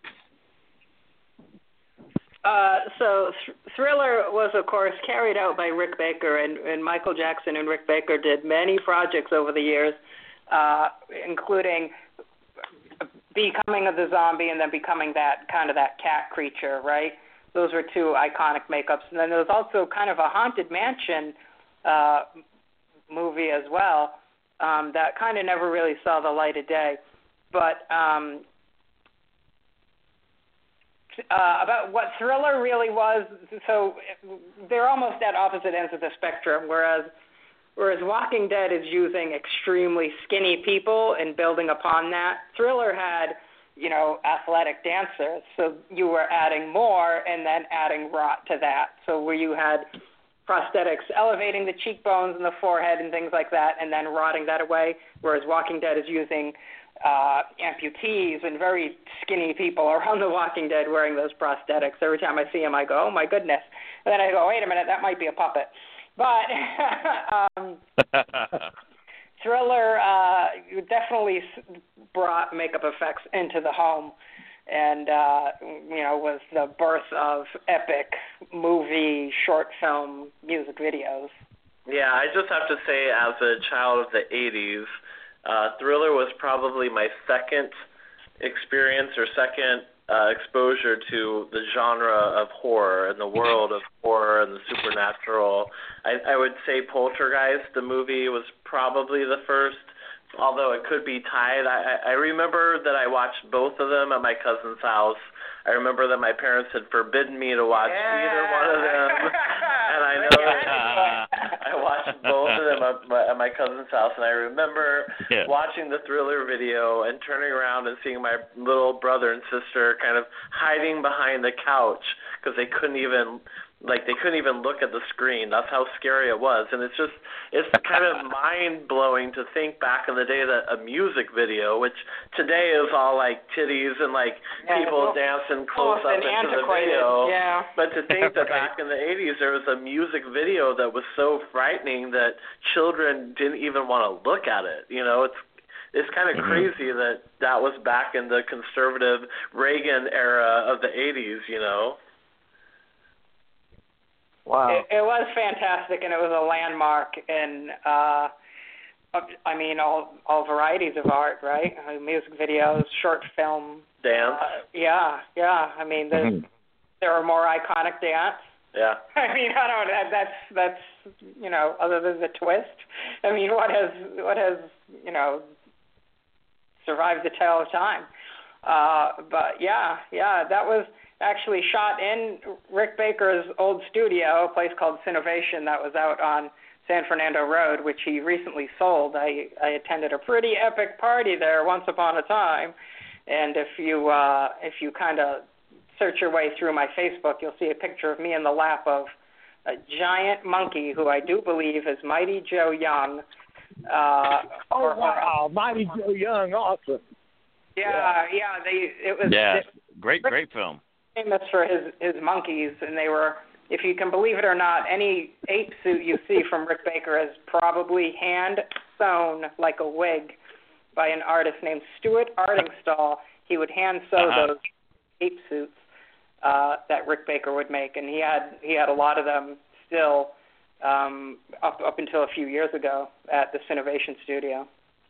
Uh, so Th- Thriller was, of course, carried out by Rick Baker, and, and Michael Jackson and Rick Baker did many projects over the years, uh, including becoming of the zombie and then becoming that kind of that cat creature, right? Those were two iconic makeups. And then there was also kind of a Haunted Mansion uh, movie as well um, that kind of never really saw the light of day. But um, uh, about what Thriller really was, so they're almost at opposite ends of the spectrum, whereas whereas Walking Dead is using extremely skinny people and building upon that. Thriller had, you know, athletic dancers, so you were adding more and then adding rot to that. So where you had prosthetics elevating the cheekbones and the forehead and things like that and then rotting that away, whereas Walking Dead is using uh, amputees and very skinny people around The Walking Dead wearing those prosthetics. Every time I see them, I go, oh, my goodness. And then I go, wait a minute, that might be a puppet. But um, Thriller uh, definitely brought makeup effects into the home and, uh, you know, was the birth of epic movie, short film, music videos. Yeah, I just have to say, as a child of the eighties, uh, Thriller was probably my second experience or second uh, exposure to the genre of horror and the world of horror and the supernatural. I, I would say Poltergeist, the movie, was probably the first, although it could be tied. I, I remember that I watched both of them at my cousin's house. I remember that my parents had forbidden me to watch yeah. either one of them, and I know that I watched both of them at my, at my cousin's house, and I remember yeah. watching the Thriller video and turning around and seeing my little brother and sister kind of hiding behind the couch because they couldn't even Like, they couldn't even look at the screen. That's how scary it was. And it's just, it's kind of mind-blowing to think back in the day that a music video, which today is all, like, titties and, like, yeah, people dancing close up into the video. Yeah. But to think that back in the eighties there was a music video that was so frightening that children didn't even want to look at it. You know, it's It's kind of mm-hmm. crazy that that was back in the conservative Reagan era of the eighties, you know. Wow. It, it was fantastic, and it was a landmark in, uh, I mean, all all varieties of art, right? I mean, music videos, short film. Dance. Uh, yeah, yeah. I mean, mm-hmm. there are more iconic dance. Yeah. I mean, I don't know. That's, that's, you know, other than the twist. I mean, what has, what has, you know, survived the tale of time? Uh, but, yeah, yeah, that was actually shot in Rick Baker's old studio, a place called Cinovation that was out on San Fernando Road, which he recently sold. I, I attended a pretty epic party there once upon a time, and if you uh, if you kind of search your way through my Facebook, you'll see a picture of me in the lap of a giant monkey who I do believe is Mighty Joe Young. Uh, oh, or, wow, Mighty Joe Young, awesome. Yeah, yeah, they it was yeah, it, great, Rick, great film. Famous for his his monkeys, and they were, if you can believe it or not, any ape suit you see from Rick Baker is probably hand sewn like a wig by an artist named Stuart Artingstall. He would hand sew uh-huh. those ape suits uh, that Rick Baker would make, and he had he had a lot of them still um, up up until a few years ago at the Cinovation Studio.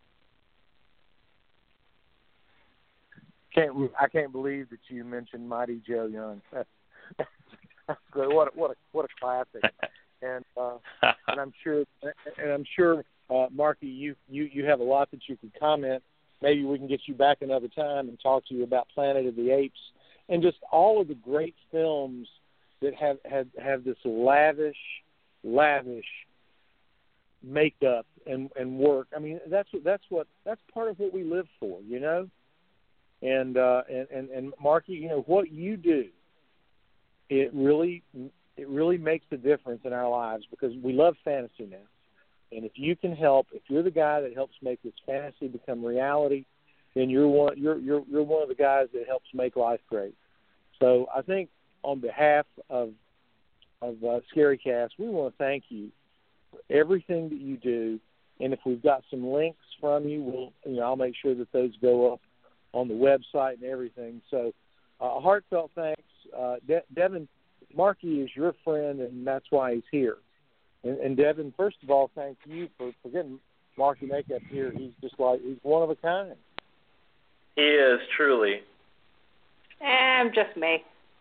Can't I can't believe that you mentioned Mighty Joe Young. That's great. What a, what a what a classic. And uh, and I'm sure and I'm sure uh, Marky, you, you you have a lot that you could comment. Maybe we can get you back another time and talk to you about Planet of the Apes and just all of the great films that have have, have this lavish lavish makeup and, and work. I mean, that's what that's what that's part of what we live for, you know. And uh, and, and and Marky, you know what you do, it really it really makes a difference in our lives because we love fantasy now. And if you can help, if you're the guy that helps make this fantasy become reality, then you're one you're you're you're one of the guys that helps make life great. So I think on behalf of of uh, Scarycast, we want to thank you for everything that you do. And if we've got some links from you, we'll you know I'll make sure that those go up on the website and everything. So uh, a heartfelt thanks. Uh, De- Devin, Marky is your friend, and that's why he's here. And, and Devin, first of all, thank you for, for getting Marky Makeup here. He's just like, he's one of a kind. He is, truly. I'm just me.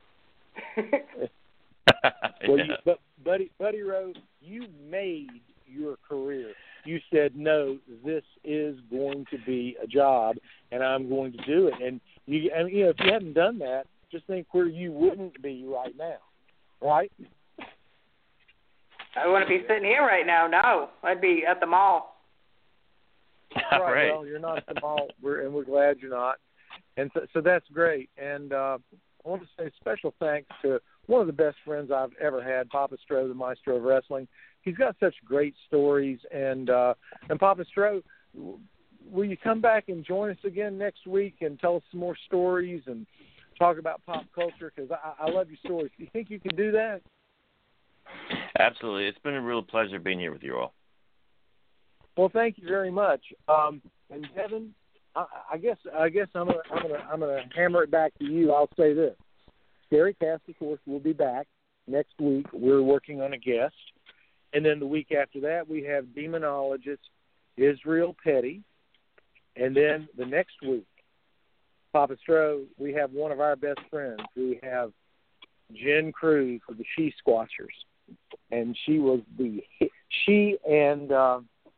Well, yeah. you, but Buddy, Buddy Rowe, you made your career. You said, no, this is going to be a job, and I'm going to do it. And you, and you know, if you hadn't done that, just think where you wouldn't be right now, right? I wouldn't be sitting here right now. No, I'd be at the mall. Right. Right. Well, you're not at the mall, we're, and we're glad you're not. And so, so that's great. And uh, I want to say special thanks to one of the best friends I've ever had, Papa Stro, the maestro of wrestling. He's got such great stories. And uh, and Papa Stro, will you come back and join us again next week and tell us some more stories and talk about pop culture? Because I, I love your stories. Do you think you can do that? Absolutely. It's been a real pleasure being here with you all. Well, thank you very much. Um, and Devin, I, I guess I guess I'm gonna I'm gonna I'm gonna hammer it back to you. I'll say this: Scarycast, of course, will be back next week. We're working on a guest, and then the week after that, we have demonologist Israel Petty, and then the next week, Papa Stro, we have one of our best friends. We have Jen Cruz of the She Squatchers, and she was the she and. Uh,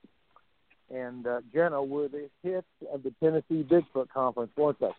And uh, Jenna were the hits of the Tennessee Bigfoot Conference, weren't they?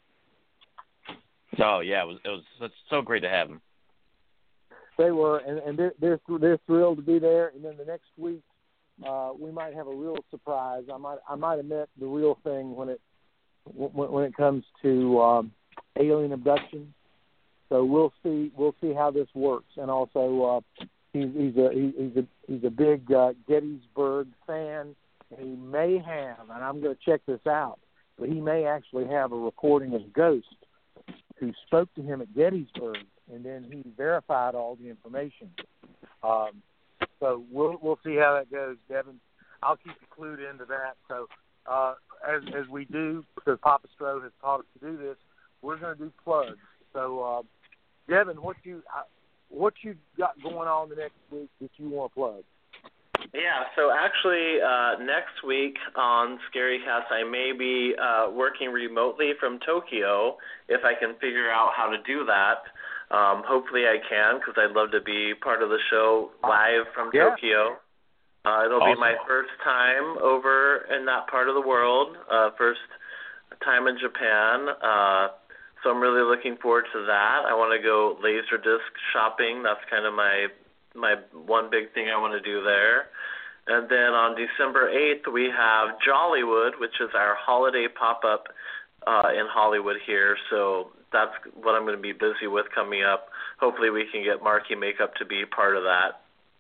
Oh yeah, it was it was so, so great to have them. They were, and, and they're, they're they're thrilled to be there. And then the next week, uh, we might have a real surprise. I might I might have met the real thing when it when, when it comes to um, alien abduction. So we'll see we'll see how this works. And also, uh, he's he's a he's a he's a big uh, Gettysburg fan. And he may have, and I'm going to check this out, but he may actually have a recording of Ghost who spoke to him at Gettysburg, and then he verified all the information. Um, so we'll we'll see how that goes, Devin. I'll keep you clued into that. So uh, as as we do, because Papa Stro has taught us to do this, we're going to do plugs. So uh, Devin, what you uh, what you got going on the next week that you want to plug? Yeah, so actually uh, next week on Scarycast, I may be uh, working remotely from Tokyo if I can figure out how to do that. Um, hopefully I can, because I'd love to be part of the show live from yeah. Tokyo. Uh, it'll Awesome. be my first time over in that part of the world, uh, first time in Japan. Uh, so I'm really looking forward to that. I want to go Laserdisc shopping. That's kind of my my one big thing I want to do there. And then on December eighth, we have Jollywood, which is our holiday pop-up uh, in Hollywood here. So that's what I'm going to be busy with coming up. Hopefully we can get Marky Makeup to be part of that.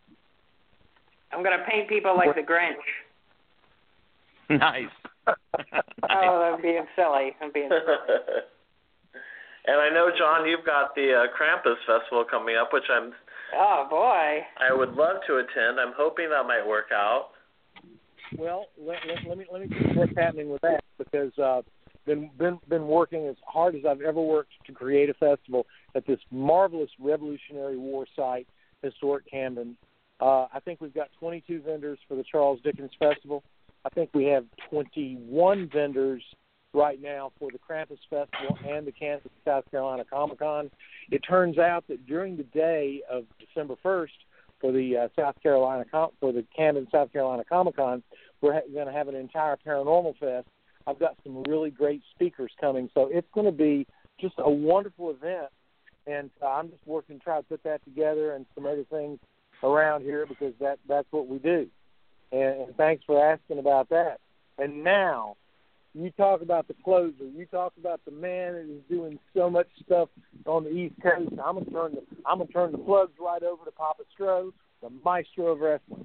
I'm going to paint people like the Grinch. Nice. Oh, I'm being silly. I'm being silly. And I know, John, you've got the uh, Krampus Festival coming up, which I'm Oh, boy. I would love to attend. I'm hoping that might work out. Well, let, let, let me let me see what's happening with that, because uh, been been been working as hard as I've ever worked to create a festival at this marvelous Revolutionary War site, historic Camden, Uh, I think we've got twenty-two vendors for the Charles Dickens Festival. I think we have twenty-one vendors right now for the Krampus Festival and the Kansas, South Carolina Comic-Con. It turns out that during the day of December first for the uh, South Carolina for the Camden, South Carolina Comic-Con, we're ha- going to have an entire Paranormal Fest. I've got some really great speakers coming, so it's going to be just a wonderful event. And uh, I'm just working to try to put that together and some other things around here because that that's what we do. And, and thanks for asking about that. And now, you talk about the closer. You talk about the man that is doing so much stuff on the East Coast. I'm gonna turn the I'm gonna turn the plugs right over to Papa Stro, the maestro of wrestling.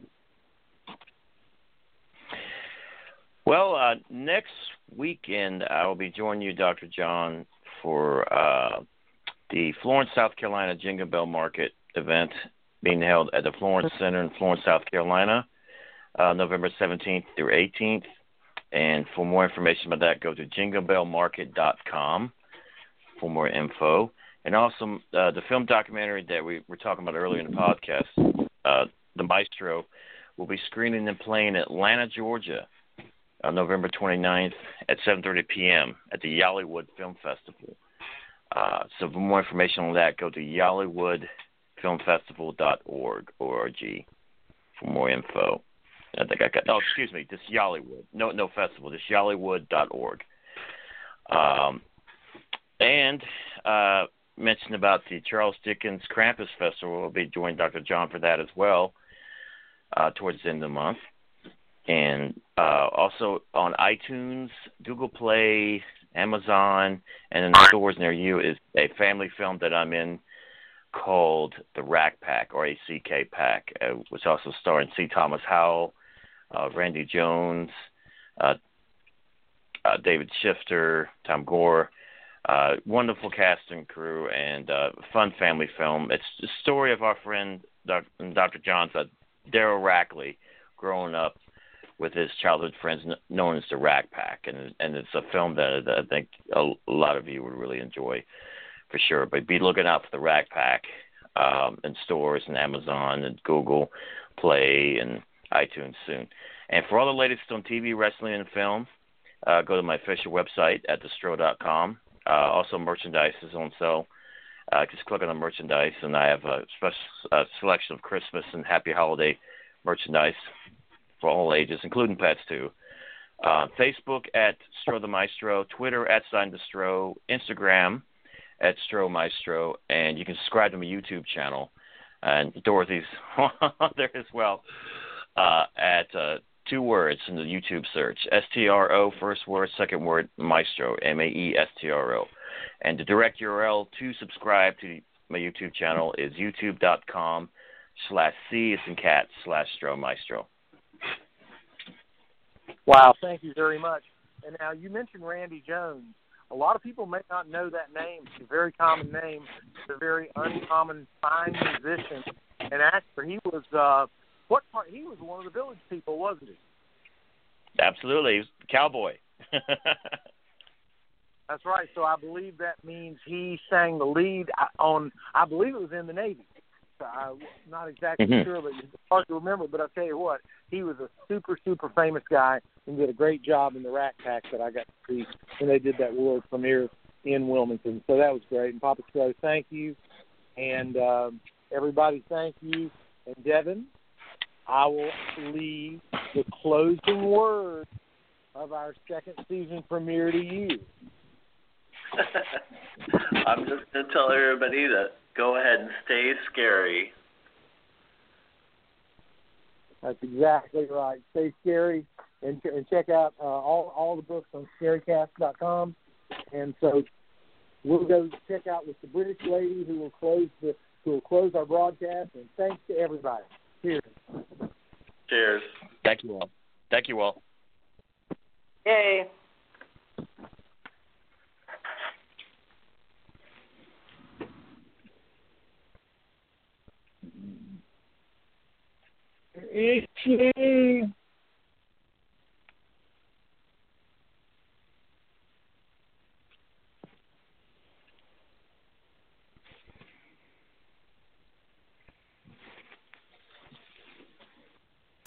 Well, uh, next weekend I will be joining you, Doctor John, for uh, the Florence, South Carolina Jingle Bell Market event being held at the Florence Center in Florence, South Carolina, uh, November seventeenth through eighteenth. And for more information about that, go to jingle bell market dot com for more info. And also uh, the film documentary that we were talking about earlier in the podcast, uh, The Maestro, will be screening and playing in Atlanta, Georgia, on November twenty-ninth at seven thirty p.m. at the Yollywood Film Festival. Uh, so for more information on that, go to yollywood film festival dot org or G for more info. I think I got. Oh, excuse me. This Yollywood. No, no festival. This Yollywood dot org. Um, and uh, mentioned about the Charles Dickens Krampus Festival. We'll be joining Doctor John for that as well uh, towards the end of the month. And uh, also on iTunes, Google Play, Amazon, and in the stores near you is a family film that I'm in called The Rack Pack, or A C K Pack, uh, which also starring C. Thomas Howell, uh, Randy Jones, uh, uh, David Shifter, Tom Gore. Uh, wonderful cast and crew, and uh, fun family film. It's the story of our friend Doctor John's uh, Daryl Rackley growing up with his childhood friends known as the Rack Pack, and and it's a film that, that I think a, a lot of you would really enjoy for sure. But be looking out for the Rack Pack um, in stores and Amazon and Google Play and iTunes soon. And for all the latest on T V, wrestling, and film, uh, go to my official website at the stro dot com. Uh, also, merchandise is on sale. Uh, just click on the merchandise, and I have a special uh, selection of Christmas and Happy Holiday merchandise for all ages, including pets too. Uh, Facebook at Stro the Maestro, Twitter at Sign the Stro, Instagram at Stro Maestro, and you can subscribe to my YouTube channel. And Dorothy's there as well uh, at uh, two words in the YouTube search, S T R O, first word, second word, Maestro, M A E S T R O. And the direct U R L to subscribe to my YouTube channel is youtube.com slash C as in cat slash Stro Maestro. Wow, thank you very much. And now you mentioned Randy Jones. A lot of people may not know that name. It's a very common name. It's a very uncommon, fine musician and actor. He was uh, what part? He was one of the Village People, wasn't he? Absolutely, he was a cowboy. That's right. So I believe that means he sang the lead on. I believe it was in the Navy. I'm not exactly mm-hmm. sure, but it's hard to remember. But I'll tell you what, he was a super, super famous guy and did a great job in the Rack Pack that I got to see when they did that world premiere in Wilmington. So that was great. And Papa Stro, thank you. And um, everybody, thank you. And Devin, I will leave the closing word of our second season premiere to you. I'm just going to tell everybody to go ahead and stay scary. That's exactly right. Stay scary, and, and check out uh, all all the books on scary cast dot com. And so we'll go check out with the British lady who will close the who will close our broadcast. And thanks to everybody. Cheers. Cheers. Thank you all. Thank you all. Yay. It's